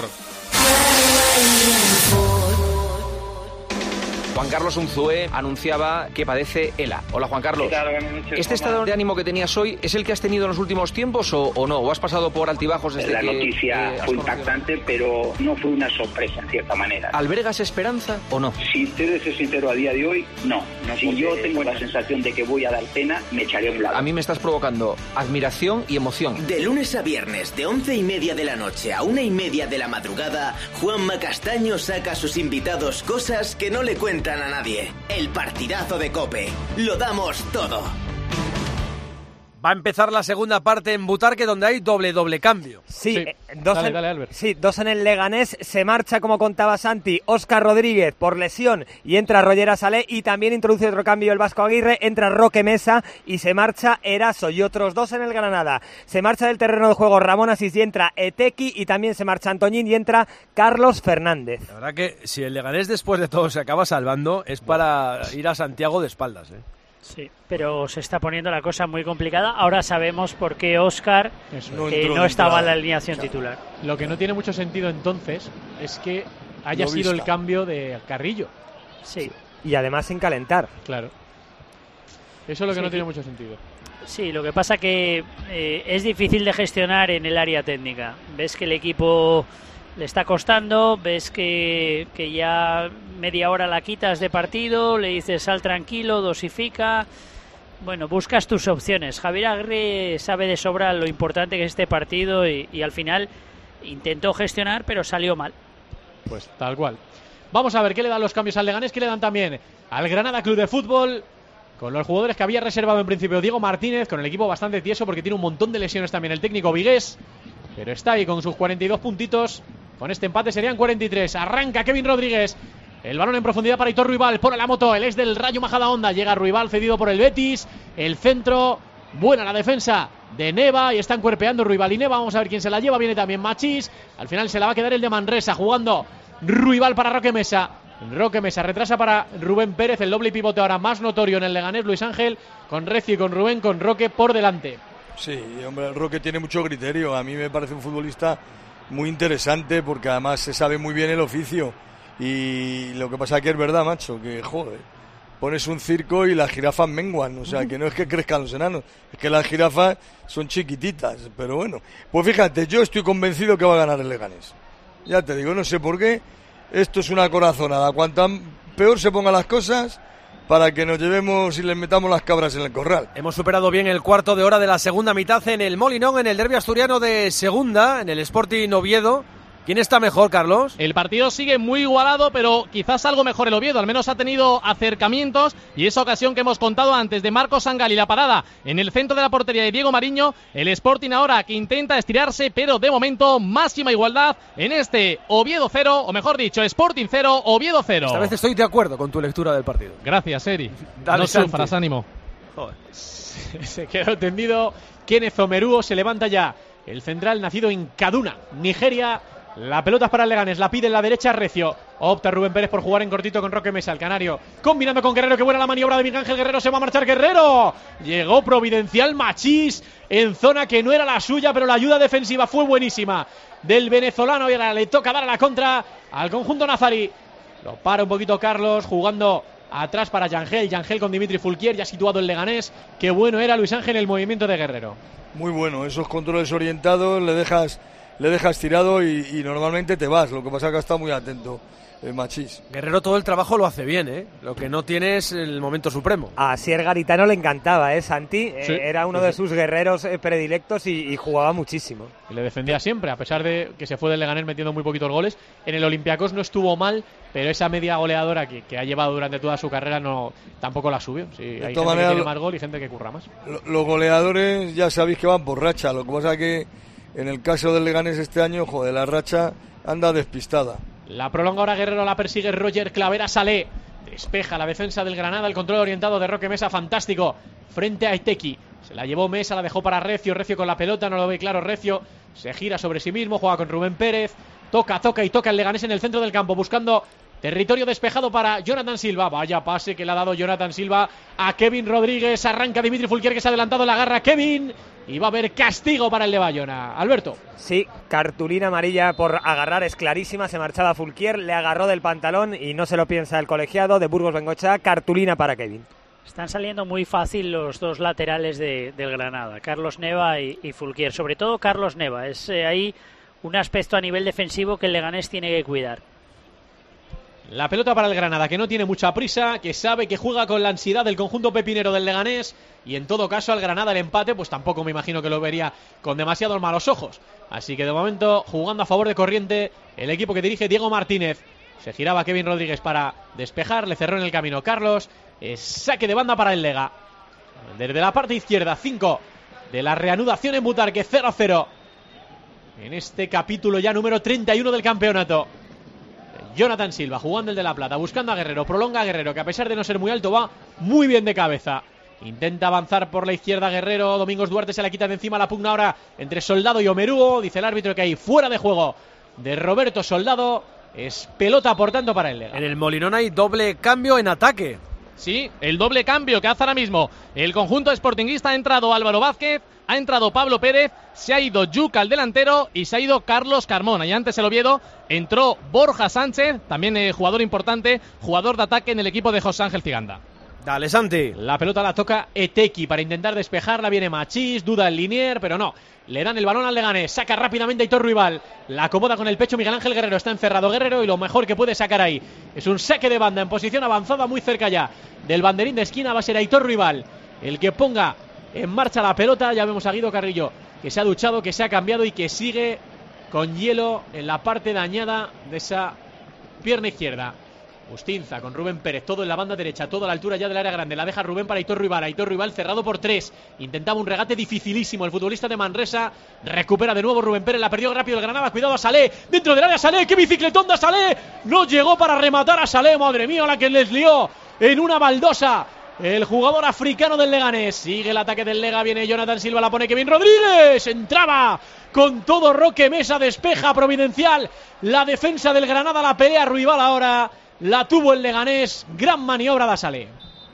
Juan Carlos Unzué anunciaba que padece ELA. Hola, Juan Carlos. ¿Este estado de ánimo que tenías hoy es el que has tenido en los últimos tiempos o no? ¿O has pasado por altibajos desde la que noticia fue impactante, pero no fue una sorpresa en cierta manera? ¿Albergas esperanza o no? Si usted es sincero, a día de hoy, no. Si yo tengo la sensación de que voy a dar pena, me echaré a un lado. A mí me estás provocando admiración y emoción. De lunes a viernes, de 11:30 de la noche a 1:30 de la madrugada, Juanma Castaño saca a sus invitados cosas que no le cuentan a nadie. El partidazo de COPE. Lo damos todo. Va a empezar la segunda parte en Butarque, donde hay doble cambio. Sí, dos en el Leganés. Se marcha, como contaba Santi, Óscar Rodríguez por lesión y entra Roger Asalé, y también introduce otro cambio el Vasco Aguirre, entra Roque Mesa y se marcha Eraso, y otros dos en el Granada. Se marcha del terreno de juego Ramón Asís y entra Etequi, y también se marcha Antoñín y entra Carlos Fernández. La verdad que si el Leganés después de todo se acaba salvando, es para ir a Santiago de espaldas, ¿eh? Sí, pero se está poniendo la cosa muy complicada. Ahora sabemos por qué Óscar no estaba en la alineación titular. Lo que no tiene mucho sentido entonces es que haya sido el cambio de Carrillo. Sí. Y además sin calentar. Claro. Eso es lo que no tiene mucho sentido. Sí, lo que pasa que es difícil de gestionar en el área técnica. Ves que el equipo le está costando, ves que ya media hora la quitas de partido, le dices sal tranquilo, dosifica. Bueno, buscas tus opciones. Javier Aguirre sabe de sobra lo importante que es este partido y al final intentó gestionar, pero salió mal. Pues tal cual. Vamos a ver qué le dan los cambios al Leganés, qué le dan también al Granada Club de Fútbol, con los jugadores que había reservado en principio Diego Martínez, con el equipo bastante tieso porque tiene un montón de lesiones también el técnico Vigués, pero está ahí con sus 42 puntitos. Con este empate serían 43. Arranca Kevin Rodríguez. El balón en profundidad para Aitor Ruibal. Pone la moto. Él es del Rayo Majadahonda. Llega Ruibal cedido por el Betis. El centro. Buena la defensa de Neva. Y están cuerpeando Ruibal y Neva. Vamos a ver quién se la lleva. Viene también Machís. Al final se la va a quedar el de Manresa. Jugando Ruibal para Roque Mesa. Roque Mesa retrasa para Rubén Pérez. El doble pivote ahora más notorio en el Leganés. Luis Ángel con Recio y con Rubén, con Roque por delante. Sí, hombre, el Roque tiene mucho criterio. A mí me parece un futbolista muy interesante porque además se sabe muy bien el oficio. Y lo que pasa que es verdad, macho, que joder, pones un circo y las jirafas menguan. O sea, que no es que crezcan los enanos, es que las jirafas son chiquititas. Pero bueno, pues fíjate, yo estoy convencido que va a ganar el Leganés. Ya te digo, no sé por qué. Esto es una corazonada. Cuanto peor se pongan las cosas, para que nos llevemos y les metamos las cabras en el corral. Hemos superado bien el cuarto de hora de la segunda mitad en el Molinón, en el derbi asturiano de segunda, en el Sporting Oviedo. ¿Quién está mejor, Carlos? El partido sigue muy igualado, pero quizás algo mejor el Oviedo. Al menos ha tenido acercamientos y esa ocasión que hemos contado antes de Marcos Sangal y la parada en el centro de la portería de Diego Mariño. El Sporting ahora que intenta estirarse, pero de momento máxima igualdad en este Oviedo 0, o mejor dicho, Sporting 0, Oviedo 0. Esta vez estoy de acuerdo con tu lectura del partido. Gracias, Eri. Dale, no sufras, ánimo. Joder. Se quedó tendido. Kenneth Omeruo se levanta ya. El central nacido en Kaduna, Nigeria. La pelota es para el Leganés, la pide en la derecha Recio. Opta Rubén Pérez por jugar en cortito con Roque Mesa, el canario. Combinando con Guerrero, que buena la maniobra de Miguel Ángel Guerrero, se va a marchar Guerrero. Llegó providencial Machís en zona que no era la suya, pero la ayuda defensiva fue buenísima del venezolano y ahora le toca dar a la contra al conjunto nazarí. Lo para un poquito Carlos, jugando atrás para Yangel. Yangel con Dimitri Fulquier, ya situado el Leganés. Qué bueno era Luis Ángel el movimiento de Guerrero. Muy bueno, esos controles orientados, le dejas tirado y normalmente te vas. Lo que pasa es que está muy atento Machís. Guerrero todo el trabajo lo hace bien, ¿eh? Lo que no tiene es el momento supremo. A Sier Garitano le encantaba, Santi. Sí, era uno de sus guerreros predilectos y jugaba muchísimo. Y le defendía siempre, a pesar de que se fue del Leganés metiendo muy poquitos goles. En el Olympiacos no estuvo mal, pero esa media goleadora que ha llevado durante toda su carrera tampoco la subió. Sí, hay gente que tiene más gol y gente que curra más. Los goleadores ya sabéis que van por racha. Lo que pasa es que en el caso del Leganés este año, joder, la racha anda despistada. La prolonga ahora Guerrero, la persigue Roger Clavera, Salé. Despeja la defensa del Granada, el control orientado de Roque Mesa, fantástico. Frente a Etequi. Se la llevó Mesa, la dejó para Recio. Recio con la pelota, no lo ve claro Recio. Se gira sobre sí mismo, juega con Rubén Pérez. Toca el Leganés en el centro del campo, buscando territorio despejado para Jonathan Silva. Vaya pase que le ha dado Jonathan Silva a Kevin Rodríguez. Arranca Dimitri Fulquier, que se ha adelantado, la agarra Kevin. Y va a haber castigo para el de Bayona. Alberto. Sí, cartulina amarilla por agarrar, es clarísima. Se marchaba Fulquier, le agarró del pantalón y no se lo piensa el colegiado de Burgos Bengoechea. Cartulina para Kevin. Están saliendo muy fácil los dos laterales del Granada, Carlos Neva y Fulquier. Sobre todo Carlos Neva. Es ahí un aspecto a nivel defensivo que el Leganés tiene que cuidar. La pelota para el Granada, que no tiene mucha prisa, que sabe que juega con la ansiedad del conjunto pepinero del Leganés, y en todo caso al Granada el empate pues tampoco me imagino que lo vería con demasiados malos ojos. Así que de momento jugando a favor de corriente el equipo que dirige Diego Martínez. Se giraba Kevin Rodríguez para despejar, le cerró en el camino Carlos. Saque de banda para el Lega. Desde la parte izquierda, 5 de la reanudación en Butarque, 0-0 en este capítulo ya número 31 del campeonato. Jonathan Silva jugando el de La Plata, buscando a Guerrero, prolonga a Guerrero, que a pesar de no ser muy alto va muy bien de cabeza. Intenta avanzar por la izquierda Guerrero, Domingos Duarte se la quita de encima, la pugna ahora entre Soldado y Omeruo. Dice el árbitro que hay fuera de juego de Roberto Soldado. Es pelota por tanto para el Lega. En el Molinón hay doble cambio en ataque. Sí, el doble cambio que hace ahora mismo el conjunto sportinguista. Ha entrado Álvaro Vázquez, ha entrado Pablo Pérez, se ha ido Yuca al delantero y se ha ido Carlos Carmona. Y antes el Oviedo entró Borja Sánchez, también jugador importante, jugador de ataque en el equipo de José Ángel Ciganda. Dale, Santi. La pelota la toca Eteki para intentar despejarla. Viene Machís, duda el Linier, pero no. Le dan el balón al Leganés. Saca rápidamente Aitor Ruibal. La acomoda con el pecho Miguel Ángel Guerrero. Está encerrado Guerrero y lo mejor que puede sacar ahí es un saque de banda en posición avanzada, muy cerca ya del banderín de esquina. Va a ser Aitor Ruibal el que ponga en marcha la pelota. Ya vemos a Guido Carrillo, que se ha duchado, que se ha cambiado y que sigue con hielo en la parte dañada de esa pierna izquierda. Bustinza con Rubén Pérez, todo en la banda derecha, todo a la altura ya del área grande. La deja Rubén para Aitor Ruibal. Aitor Ruibal cerrado por 3. Intentaba un regate dificilísimo el futbolista de Manresa. Recupera de nuevo Rubén Pérez. La perdió rápido el Granada. Cuidado a Salé. Dentro del área Salé. ¡Qué bicicletón da Salé! No llegó para rematar a Salé. Madre mía, la que les lió en una baldosa el jugador africano del Leganés. Sigue el ataque del Lega. Viene Jonathan Silva. La pone Kevin Rodríguez. Entraba con todo Roque Mesa. Despeja providencial la defensa del Granada. La pelea Ruibal ahora. La tuvo el Leganés, gran maniobra de Salé.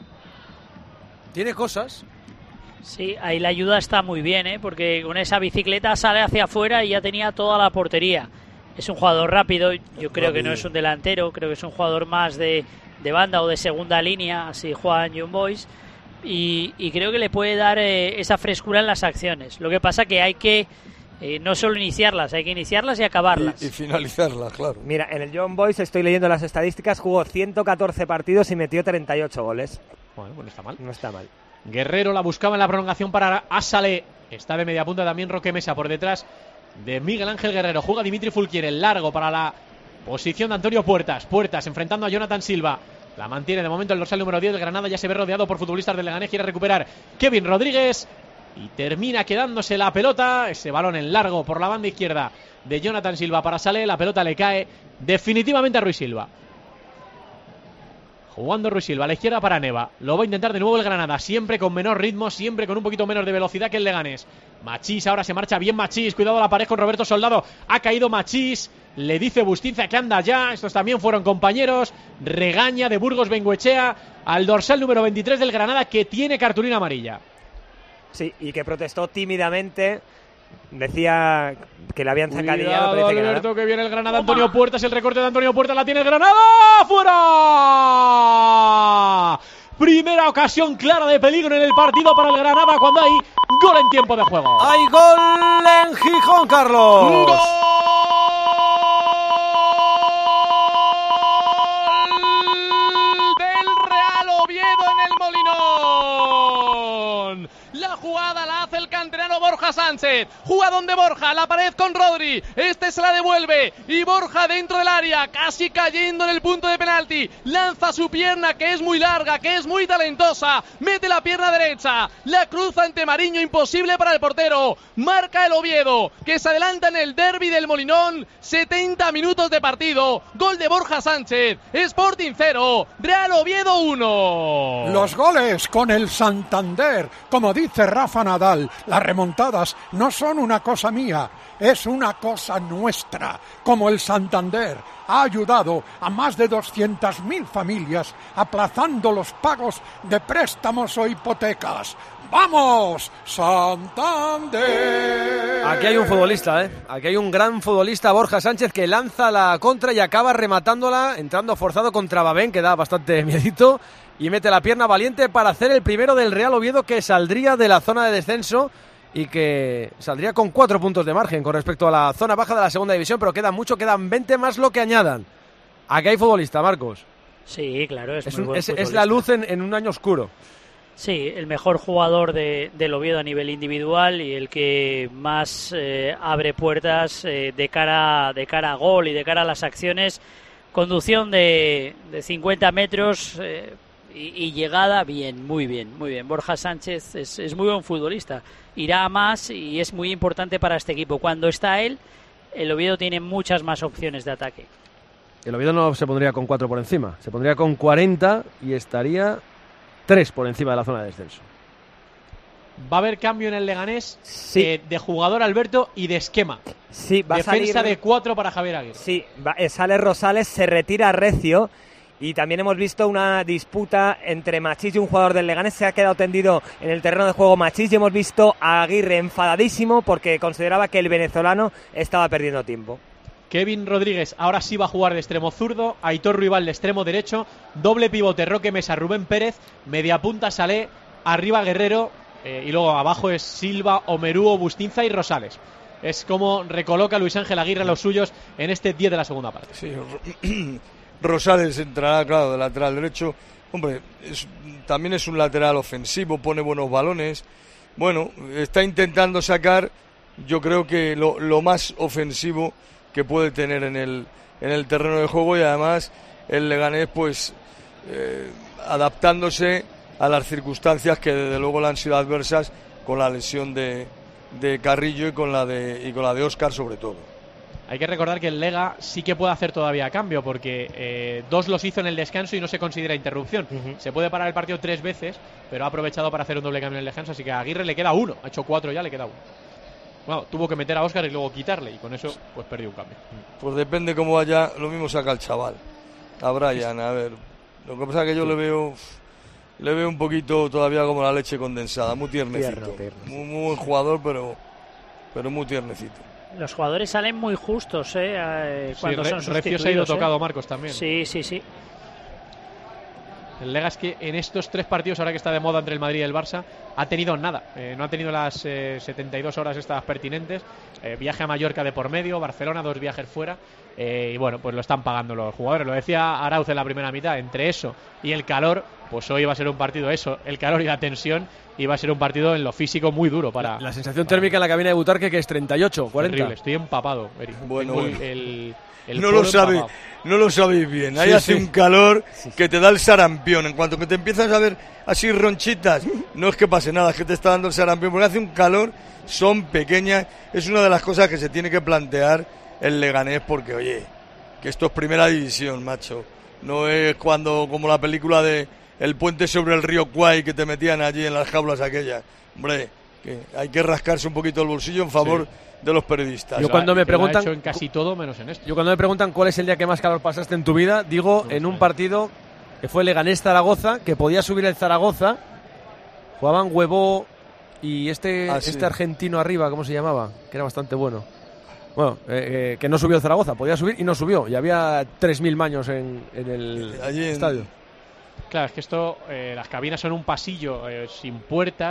Tiene cosas. Sí, ahí la ayuda está muy bien, porque con esa bicicleta sale hacia afuera y ya tenía toda la portería. Es un jugador rápido, yo creo que no es un delantero, creo que es un jugador más de banda o de segunda línea, así juegan Young Boys, y creo que le puede dar esa frescura en las acciones. Lo que pasa que hay que no solo iniciarlas, hay que iniciarlas y acabarlas. Y finalizarlas, claro. Mira, en el Young Boys estoy leyendo las estadísticas, jugó 114 partidos y metió 38 goles. Bueno, pues no está mal. No está mal. Guerrero la buscaba en la prolongación para Asale. Está de media punta también Roque Mesa por detrás de Miguel Ángel Guerrero. Juega Dimitri Fulquier, el largo para la posición de Antonio Puertas. Puertas enfrentando a Jonathan Silva. La mantiene de momento el dorsal número 10 del Granada. Ya se ve rodeado por futbolistas del Leganés. Quiere recuperar Kevin Rodríguez. Y termina quedándose la pelota. Ese balón en largo por la banda izquierda de Jonathan Silva para Salé. La pelota le cae definitivamente a Ruiz Silva. Jugando Ruiz Silva a la izquierda para Neva. Lo va a intentar de nuevo el Granada. Siempre con menor ritmo, siempre con un poquito menos de velocidad que el Leganés. Machís, ahora se marcha bien Machís. Cuidado la pared con Roberto Soldado. Ha caído Machís. Le dice Bustinza que anda ya. Estos también fueron compañeros. Regaña de Burgos Bengoechea al dorsal número 23 del Granada, que tiene cartulina amarilla. Sí, y que protestó tímidamente. Decía que le habían sacadillado. Cuidado, Alberto, que viene el Granada. Antonio Puertas, el recorte de Antonio Puertas la tiene el Granada. ¡Fuera! Primera ocasión clara de peligro en el partido para el Granada cuando hay gol en tiempo de juego. Hay gol en Gijón, Carlos. ¡Gol del Real Oviedo en el Molinón! La jugada la hace el canterano Borja Sánchez. Jugadón de Borja, la pared con Rodri. Este se la devuelve y Borja dentro del área, casi cayendo en el punto de penalti. Lanza su pierna, que es muy larga, que es muy talentosa. Mete la pierna derecha, la cruza ante Mariño, imposible para el portero. Marca el Oviedo, que se adelanta en el derbi del Molinón. 70 minutos de partido. Gol de Borja Sánchez. Sporting 0, Real Oviedo 1. Los goles con el Santander. Como dice Rafa Nadal, las remontadas no son una cosa mía, es una cosa nuestra. Como el Santander ha ayudado a más de 200.000 familias aplazando los pagos de préstamos o hipotecas. ¡Vamos, Santander! Aquí hay un futbolista, Aquí hay un gran futbolista, Borja Sánchez, que lanza la contra y acaba rematándola, entrando forzado contra Babén, que da bastante miedito, y mete la pierna valiente para hacer el primero del Real Oviedo, que saldría de la zona de descenso y que saldría con 4 puntos de margen con respecto a la zona baja de la segunda división, pero queda mucho, quedan 20 más lo que añadan. Aquí hay futbolista, Marcos. Sí, claro, es la luz en un año oscuro. Sí, el mejor jugador del Oviedo a nivel individual y el que más abre puertas de cara a gol y de cara a las acciones. Conducción de 50 metros y llegada bien, muy bien, muy bien. Borja Sánchez es muy buen futbolista. Irá a más y es muy importante para este equipo. Cuando está él, el Oviedo tiene muchas más opciones de ataque. El Oviedo no se pondría con 4 por encima, se pondría con 40 y estaría 3 por encima de la zona de descenso. Va a haber cambio en el Leganés, sí, de jugador, Alberto, y de esquema. Sí, va Defensa a salir de 4 para Javier Aguirre. Sí, sale Rosales, se retira Recio. Y también hemos visto una disputa entre Machís y un jugador del Leganés. Se ha quedado tendido en el terreno de juego Machís y hemos visto a Aguirre enfadadísimo porque consideraba que el venezolano estaba perdiendo tiempo. Kevin Rodríguez ahora sí va a jugar de extremo zurdo, Aitor Ruibal de extremo derecho, doble pivote Roque Mesa, Rubén Pérez, media punta Salé, arriba Guerrero y luego abajo es Silva, Omerúo, Bustinza y Rosales. Es como recoloca Luis Ángel Aguirre a los suyos en este 10 de la segunda parte. Sí, Rosales entrará, claro, de lateral derecho. Hombre, también es un lateral ofensivo, pone buenos balones. Bueno, está intentando sacar, yo creo que lo más ofensivo que puede tener en el terreno de juego, y además el Leganés pues adaptándose a las circunstancias que desde luego le han sido adversas con la lesión de Carrillo y con la de Óscar sobre todo. Hay que recordar que el Lega sí que puede hacer todavía cambio porque 2 los hizo en el descanso y no se considera interrupción. Se puede parar el partido 3 veces, pero ha aprovechado para hacer un doble cambio en el descanso, así que a Aguirre le queda 1, ha hecho 4 ya, le queda 1. Bueno, tuvo que meter a Óscar y luego quitarle, y con eso pues perdió un cambio. Pues depende cómo vaya, lo mismo saca el chaval, a Brian, a ver. Lo que pasa es que yo le veo un poquito todavía como la leche condensada, muy tiernecito. Tierno. Muy buen jugador, pero muy tiernecito. Los jugadores salen muy justos cuando son sustituidos. Recio se ha ido tocado, Marcos, también. Sí. El Lega es que en estos 3 partidos, ahora que está de moda entre el Madrid y el Barça, ha tenido nada. No ha tenido las 72 horas estas pertinentes. Viaje a Mallorca de por medio, Barcelona, 2 viajes fuera. Y bueno, pues lo están pagando los jugadores. Lo decía Arauz en la primera mitad. Entre eso y el calor, pues hoy va a ser un partido el calor y la tensión. Y va a ser un partido en lo físico muy duro para... La sensación térmica en la cabina de Butarque, que es 38, 40. Terrible, estoy empapado, Eric. Bueno, no lo sabéis bien. Ahí hace un calor que te da el sarampión. En cuanto que te empiezas a ver así ronchitas, no es que pase nada, es que te está dando el sarampión, porque hace un calor, son pequeñas. Es una de las cosas que se tiene que plantear el Leganés, porque oye, que esto es primera división, macho. No es como la película de El puente sobre el río Kwai, que te metían allí en las jaulas aquellas. Hombre, que hay que rascarse un poquito el bolsillo en favor de los periodistas. Yo cuando me preguntan, lo ha hecho en casi todo menos en esto. Yo cuando me preguntan cuál es el día que más calor pasaste en tu vida, digo en un partido que fue Leganés-Zaragoza, que podía subir el Zaragoza, jugaban Huevo y este argentino arriba, ¿cómo se llamaba? Que era bastante bueno. Bueno, que no subió el Zaragoza, podía subir y no subió, y había 3.000 maños en el estadio. Claro, es que las cabinas son un pasillo sin puertas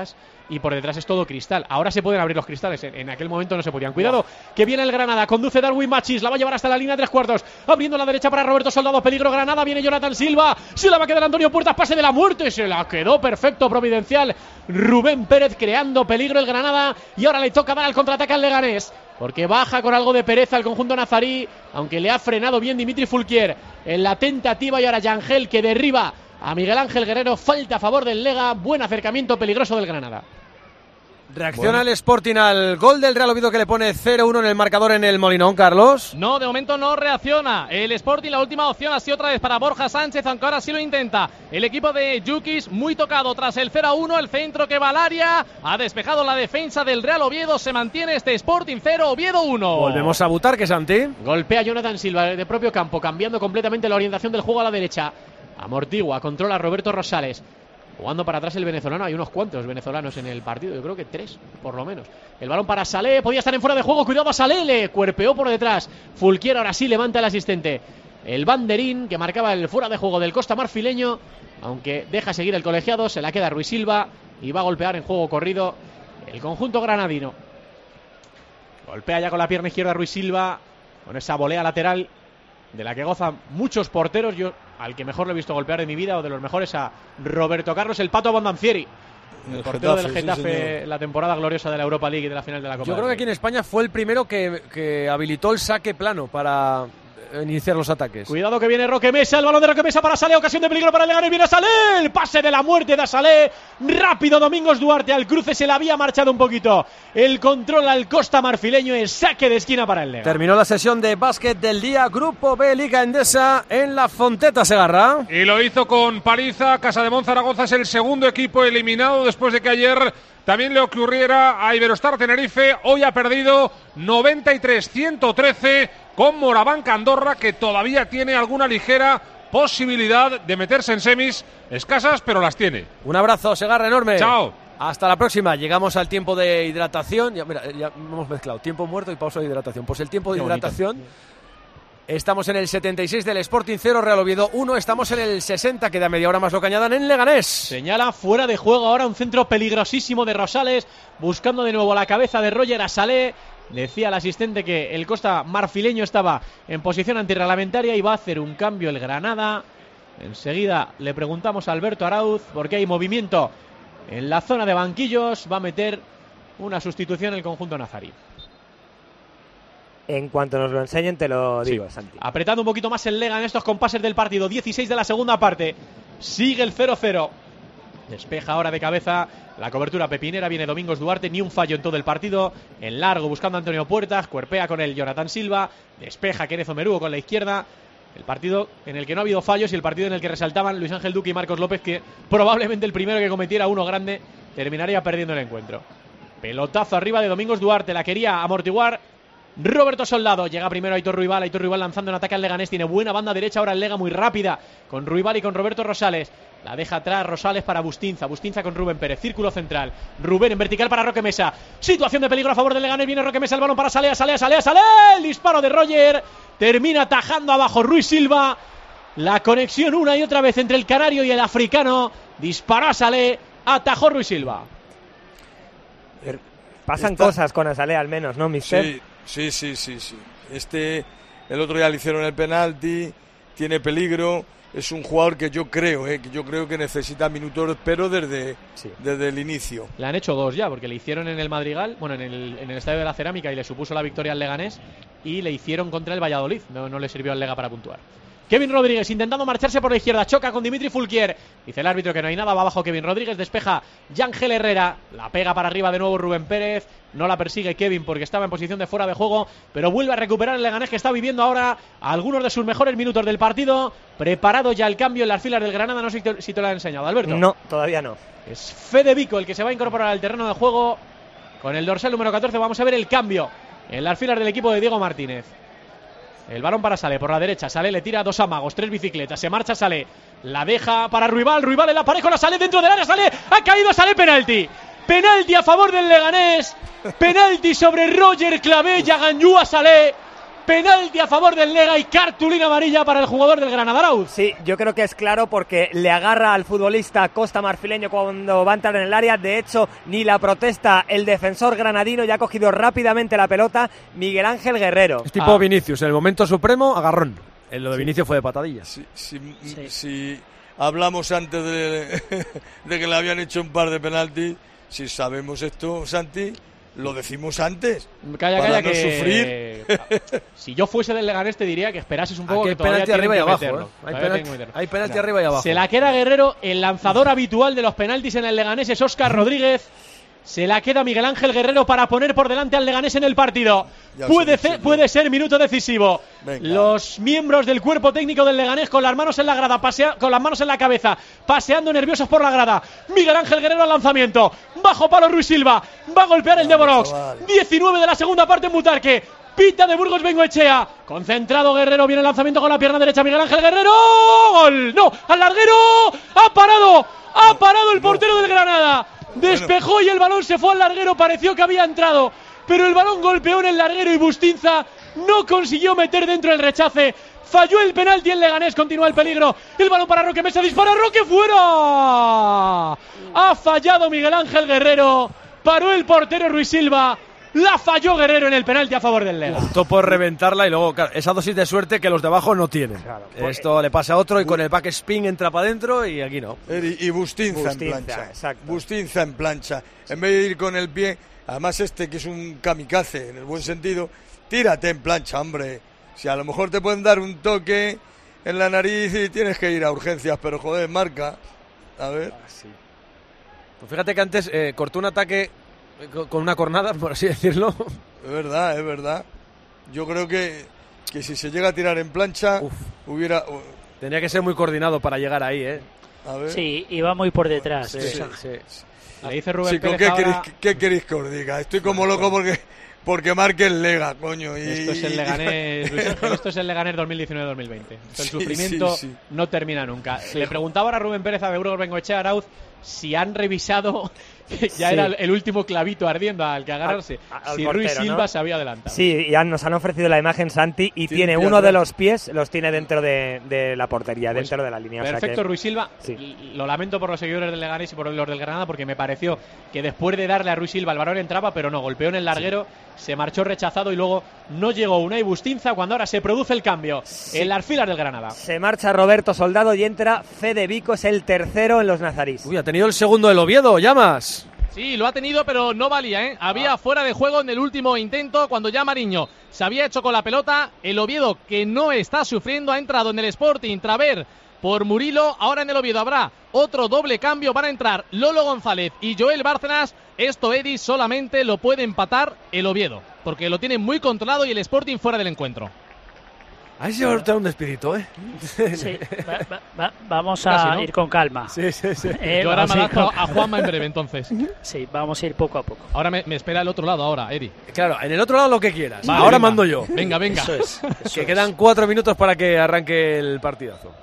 y por detrás es todo cristal. Ahora se pueden abrir los cristales, en aquel momento no se podían. Cuidado, que viene el Granada, conduce Darwin Machis, la va a llevar hasta la línea de 3/4, abriendo a la derecha para Roberto Soldado, peligro Granada, viene Jonathan Silva, se la va a quedar Antonio Puertas, pase de la muerte, se la quedó perfecto, providencial Rubén Pérez, creando peligro el Granada, y ahora le toca dar al contraataque al Leganés, porque baja con algo de pereza el conjunto nazarí, aunque le ha frenado bien Dimitri Fulquier en la tentativa, y ahora Yangel que derriba a Miguel Ángel Guerrero, falta a favor del Lega, buen acercamiento peligroso del Granada. Reacciona el Sporting al gol del Real Oviedo que le pone 0-1 en el marcador en el Molinón, Carlos. No, de momento no reacciona. El Sporting, la última opción ha sido otra vez para Borja Sánchez, aunque ahora sí lo intenta. El equipo de Yukis muy tocado tras el 0-1, el centro que va al área, ha despejado la defensa del Real Oviedo, se mantiene este Sporting 0, Oviedo 1. Volvemos a butar, que Santi. Golpea Jonathan Silva de propio campo, cambiando completamente la orientación del juego a la derecha. Amortigua, controla Roberto Rosales. Jugando para atrás el venezolano, hay unos cuantos venezolanos en el partido, yo creo que 3, por lo menos. El balón para Salé, podía estar en fuera de juego, cuidado a Salé, le cuerpeó por detrás. Fulquier ahora sí levanta el asistente. El banderín que marcaba el fuera de juego del Costa Marfileño, aunque deja seguir el colegiado, se la queda Ruiz Silva y va a golpear en juego corrido el conjunto granadino. Golpea ya con la pierna izquierda Ruiz Silva, con esa volea lateral de la que gozan muchos porteros. Yo al que mejor lo he visto golpear de mi vida, o de los mejores, a Roberto Carlos el Pato Bondancieri, el portero del Getafe, la temporada gloriosa de la Europa League y de la final de la Copa. Yo creo que aquí en España fue el primero que habilitó el saque plano para iniciar los ataques. Cuidado que viene Roque Mesa, el balón de Roque Mesa para Salé, ocasión de peligro para el Leganés, viene Salé, el pase de la muerte de Salé, rápido Domingos Duarte al cruce, se le había marchado un poquito el control al Costa Marfileño, el saque de esquina para el Lega. Terminó la sesión de básquet del día, Grupo B, Liga Endesa en la Fonteta, Segarra. Y lo hizo con paliza. Casademón Zaragoza es el segundo equipo eliminado después de que ayer también le ocurriera a Iberostar Tenerife. Hoy ha perdido 93-113 con Moraván Andorra, que todavía tiene alguna ligera posibilidad de meterse en semis, escasas, pero las tiene. Un abrazo, Segarra, enorme. Chao. Hasta la próxima. Llegamos al tiempo de hidratación. Ya hemos mezclado tiempo muerto y pausa de hidratación. Pues el tiempo de hidratación. Estamos en el 76 del Sporting 0, Real Oviedo 1. Estamos en el 60, queda media hora más lo que añadan en Leganés. Señala fuera de juego ahora un centro peligrosísimo de Rosales, buscando de nuevo la cabeza de Roger Asalé. Decía el asistente que el Costa Marfileño estaba en posición antirreglamentaria y va a hacer un cambio el Granada. Enseguida le preguntamos a Alberto Arauz porque hay movimiento en la zona de banquillos. Va a meter una sustitución el conjunto nazarí. En cuanto nos lo enseñen te lo digo, sí. Santi. Apretando un poquito más el Lega en estos compases del partido. 16 de la segunda parte. Sigue el 0-0. Despeja ahora de cabeza la cobertura pepinera. Viene Domingos Duarte. Ni un fallo en todo el partido. En largo buscando a Antonio Puertas. Cuerpea con el Jonathan Silva. Despeja Kenneth Omeruo con la izquierda. El partido en el que no ha habido fallos y el partido en el que resaltaban Luis Ángel Duque y Marcos López, que probablemente el primero que cometiera uno grande terminaría perdiendo el encuentro. Pelotazo arriba de Domingos Duarte. La quería amortiguar Roberto Soldado. Llega primero Aitor Ruibal lanzando un ataque al Leganés. Tiene buena banda derecha ahora el Lega, muy rápida con Ruibal y con Roberto Rosales. La deja atrás Rosales para Bustinza con Rubén Pérez, círculo central. Rubén en vertical para Roque Mesa. Situación de peligro a favor del Leganés. Viene Roque Mesa, el balón para Salé. El disparo de Roger. Termina tajando abajo Ruiz Silva. La conexión una y otra vez entre el canario y el africano. Disparó a Salé. Atajó Ruiz Silva. Pasan cosas con Asalé al menos, ¿no, mister? Sí. El otro día le hicieron el penalti, tiene peligro, es un jugador que yo creo que necesita minutos, pero desde el inicio. Le han hecho 2 ya, porque le hicieron en el Madrigal, bueno, en el Estadio de la Cerámica, y le supuso la victoria al Leganés, y le hicieron contra el Valladolid, no le sirvió al Lega para puntuar. Kevin Rodríguez intentando marcharse por la izquierda, choca con Dimitri Fulquier, dice el árbitro que no hay nada, va abajo Kevin Rodríguez, despeja Yangel Herrera, la pega para arriba de nuevo Rubén Pérez, no la persigue Kevin porque estaba en posición de fuera de juego, pero vuelve a recuperar el Leganés, que está viviendo ahora algunos de sus mejores minutos del partido. Preparado ya el cambio en las filas del Granada, no sé si te lo han enseñado, Alberto. No, todavía no. Es Fede Vico el que se va a incorporar al terreno de juego con el dorsal número 14, vamos a ver el cambio en las filas del equipo de Diego Martínez. El balón para Salé por la derecha. Salé le tira 2 amagos, 3 bicicletas. Se marcha Salé. La deja para Ruibal. Ruibal en la pared con la Salé dentro del área. Salé. Ha caído Salé. Penalti. Penalti a favor del Leganés. Penalti sobre Roger Clavé. Yaganyú a Salé. Penalti a favor del Lega y cartulina amarilla para el jugador del Granada, Arauz. Sí, yo creo que es claro porque le agarra al futbolista costa marfileño cuando va a entrar en el área. De hecho, ni la protesta el defensor granadino, ya ha cogido rápidamente la pelota Miguel Ángel Guerrero. Es tipo Vinicius, en el momento supremo, agarrón. En lo de Vinicius fue de patadilla. Si hablamos antes de que le habían hecho un par de penaltis, si sabemos esto, Santi, lo decimos antes. Calla, no que sufrir. Si yo fuese del Leganés te diría que esperases un poco. Aquí que todavía penalti arriba y abajo, meterlo. Hay penalti arriba y abajo. Se la queda Guerrero, el lanzador habitual de los penaltis en el Leganés es Óscar Rodríguez. Se la queda Miguel Ángel Guerrero para poner por delante al Leganés en el partido. Puede ser minuto decisivo. Venga. Los miembros del cuerpo técnico del Leganés con las manos en la grada, con las manos en la cabeza, paseando nerviosos por la grada. Miguel Ángel Guerrero al lanzamiento. Bajo palo Ruiz Silva. Va a golpear el de Borox. 19 de la segunda parte en Butarque. Pita de Burgos Bengoechea. Concentrado Guerrero. Viene el lanzamiento con la pierna derecha. Miguel Ángel Guerrero. ¡Gol! ¡No! ¡Al larguero! ¡Ha parado! ¡Ha parado el portero del Granada! Despejó y el balón se fue al larguero. Pareció que había entrado, pero el balón golpeó en el larguero y Bustinza no consiguió meter dentro el rechace. Falló el penalti el Leganés. Continúa el peligro. El balón para Roque Mesa. Dispara Roque. ¡Fuera! Ha fallado Miguel Ángel Guerrero. Paró el portero Ruiz Silva. La falló Guerrero en el penalti a favor del Lega. Optó por reventarla y luego, claro, esa dosis de suerte que los de abajo no tienen. Claro, esto le pasa a otro y con el backspin entra para adentro y aquí no. Y Bustinza en plancha. Exacto. Bustinza en plancha. En vez de ir con el pie, además que es un kamikaze en el buen sentido, tírate en plancha, hombre. Si a lo mejor te pueden dar un toque en la nariz y tienes que ir a urgencias, pero joder, marca. A ver. Sí. Pues fíjate que antes cortó un ataque con una cornada, por así decirlo. Es verdad. Yo creo que si se llega a tirar en plancha, hubiera... Tendría que ser muy coordinado para llegar ahí, A ver. Sí, iba muy por detrás. Sí. Le dice Rubén Pérez ¿qué queréis que os diga? Estoy como loco porque marque el Lega, coño. Esto es el Leganés, Luis Ángel, esto es el Leganés 2019-2020. El sufrimiento no termina nunca. Le preguntaba ahora a Rubén Pérez a Burgos Bengoechea, Arauz, si han revisado, era el último clavito ardiendo al que agarrarse, si portero, Ruiz Silva, ¿no?, se había adelantado. Sí, ya nos han ofrecido la imagen, Santi, y tiene uno de los pies, los tiene dentro de la portería, pues dentro de la línea. Perfecto, o sea que, Ruiz Silva. Sí. Lo lamento por los seguidores del Leganés y por los del Granada, porque me pareció que después de darle a Ruiz Silva el balón entraba, pero no, golpeó en el larguero, se marchó rechazado y luego no llegó Unai Bustinza cuando ahora se produce el cambio en las filas del Granada. Se marcha Roberto Soldado y entra Fede Vico, es el tercero en los nazarís. Uy, ha tenido el segundo del Oviedo, Llamas. Sí, lo ha tenido, pero no valía, ¿eh? Había fuera de juego en el último intento cuando ya Mariño se había hecho con la pelota. El Oviedo, que no está sufriendo, ha entrado en el Sporting Traver por Murilo. Ahora en el Oviedo habrá otro doble cambio. Van a entrar Lolo González y Joel Bárcenas. Esto, Edi, solamente lo puede empatar el Oviedo, porque lo tiene muy controlado y el Sporting fuera del encuentro. Ahí se va a notar un despidito, ¿eh? Sí, vamos a ir con calma. Sí. Yo ahora me adapto a Juanma en breve, entonces. Sí, vamos a ir poco a poco. Ahora me espera el otro lado, ahora, Eri. Claro, en el otro lado lo que quieras. Vale, ahora venga. mando yo. Venga. Eso que quedan 4 minutos para que arranque el partidazo.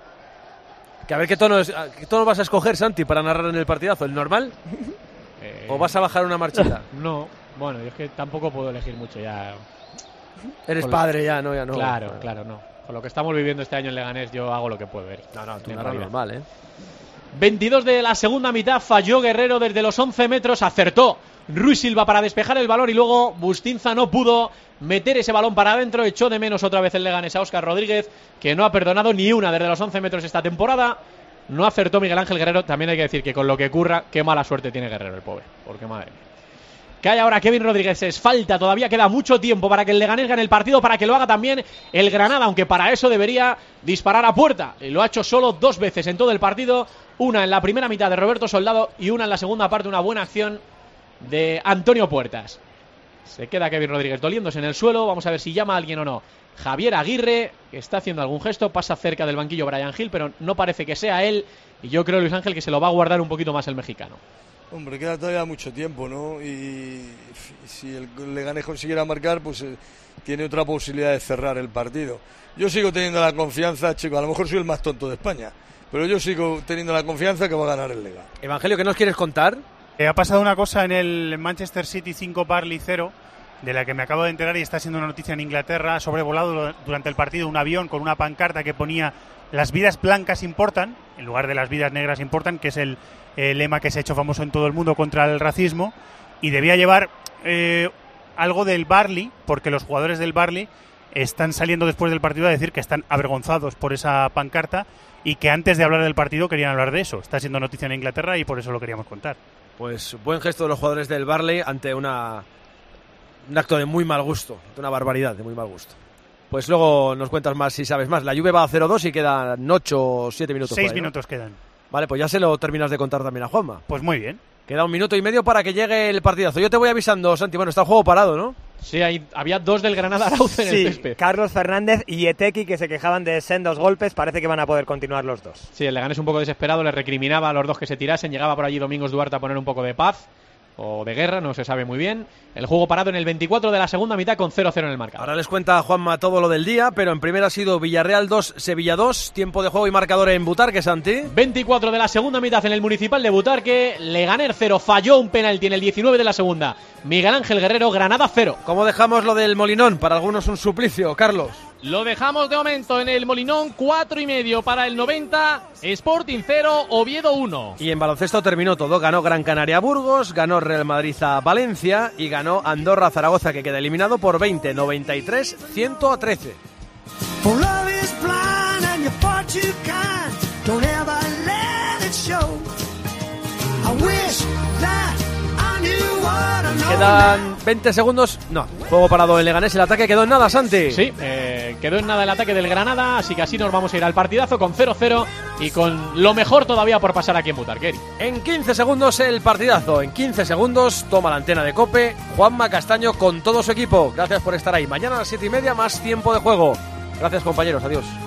Que a ver qué tono vas a escoger, Santi, para narrar en el partidazo. ¿El normal? ¿O vas a bajar una marchita? No, bueno, yo es que tampoco puedo elegir mucho ya. Eres padre ya, ¿no? Claro, no. Con lo que estamos viviendo este año en Leganés, yo hago lo que puedo ver. No, tú narras normal, ¿eh? 22 de la segunda mitad, falló Guerrero desde los 11 metros, acertó Ruiz Silva para despejar el balón y luego Bustinza no pudo meter ese balón para adentro. Echó de menos otra vez el Leganés a Óscar Rodríguez, que no ha perdonado ni una desde los 11 metros esta temporada. No acertó Miguel Ángel Guerrero. También hay que decir que con lo que ocurra, qué mala suerte tiene Guerrero, el pobre, porque madre mía. Cae ahora Kevin Rodríguez, es falta, todavía queda mucho tiempo para que el Leganés gane el partido, para que lo haga también el Granada, aunque para eso debería disparar a puerta. Lo ha hecho solo 2 veces en todo el partido, una en la primera mitad de Roberto Soldado y una en la segunda parte, una buena acción de Antonio Puertas. Se queda Kevin Rodríguez doliéndose en el suelo, vamos a ver si llama a alguien o no. Javier Aguirre, que está haciendo algún gesto, pasa cerca del banquillo Brian Hill, pero no parece que sea él, y yo creo, Luis Ángel, que se lo va a guardar un poquito más el mexicano. Hombre, queda todavía mucho tiempo, ¿no? Y si el Leganés consiguiera marcar, pues tiene otra posibilidad de cerrar el partido. Yo sigo teniendo la confianza, chico, a lo mejor soy el más tonto de España, pero yo sigo teniendo la confianza que va a ganar el Lega. Evangelio, ¿qué nos quieres contar? Ha pasado una cosa en el Manchester City 5 Burnley 0. de la que me acabo de enterar y está siendo una noticia en Inglaterra. Ha sobrevolado durante el partido un avión con una pancarta que ponía "Las vidas blancas importan", en lugar de "Las vidas negras importan", que es el lema que se ha hecho famoso en todo el mundo contra el racismo, y debía llevar algo del Burnley, porque los jugadores del Burnley están saliendo después del partido a decir que están avergonzados por esa pancarta y que antes de hablar del partido querían hablar de eso. Está siendo noticia en Inglaterra y por eso lo queríamos contar. Pues buen gesto de los jugadores del Burnley ante un acto de muy mal gusto, de una barbaridad de muy mal gusto. Pues luego nos cuentas más si sabes más. La Juve va a 0-2 y quedan 8 o 7 minutos. 6 minutos quedan. Vale, pues ya se lo terminas de contar también a Juanma. Pues muy bien. Queda 1 minuto y medio para que llegue el partidazo. Yo te voy avisando, Santi. Bueno, está el juego parado, ¿no? Sí, había 2 del Granada Arauce en el césped. Carlos Fernández y Eteki, que se quejaban de sendos golpes. Parece que van a poder continuar los dos. Sí, el Leganés un poco desesperado, le recriminaba a los dos que se tirasen. Llegaba por allí Domingos Duarte a poner un poco de paz o de guerra, no se sabe muy bien. El juego parado en el 24 de la segunda mitad con 0-0 en el marcador. Ahora les cuenta Juanma todo lo del día, pero en primera ha sido Villarreal 2, Sevilla 2. Tiempo de juego y marcador en Butarque, Santi. 24 de la segunda mitad en el Municipal de Butarque. Leganés 0, falló un penalti en el 19 de la segunda. Miguel Ángel Guerrero, Granada 0. ¿Cómo dejamos lo del Molinón? Para algunos un suplicio, Carlos. Lo dejamos de momento en el Molinón, 4,5 para el 90, Sporting 0, Oviedo 1. Y en baloncesto terminó todo, ganó Gran Canaria Burgos, ganó Real Madrid a Valencia y ganó Andorra Zaragoza, que queda eliminado por 20, 93-113. Quedan 20 segundos. No, juego parado en Leganés. El ataque quedó en nada, Santi. Sí, quedó en nada el ataque del Granada. Así que así nos vamos a ir al partidazo con 0-0 y con lo mejor todavía por pasar aquí en Butarque. En 15 segundos el partidazo. En 15 segundos toma la antena de COPE Juanma Castaño con todo su equipo. Gracias por estar ahí. Mañana a las 7:30 más tiempo de juego. Gracias, compañeros. Adiós.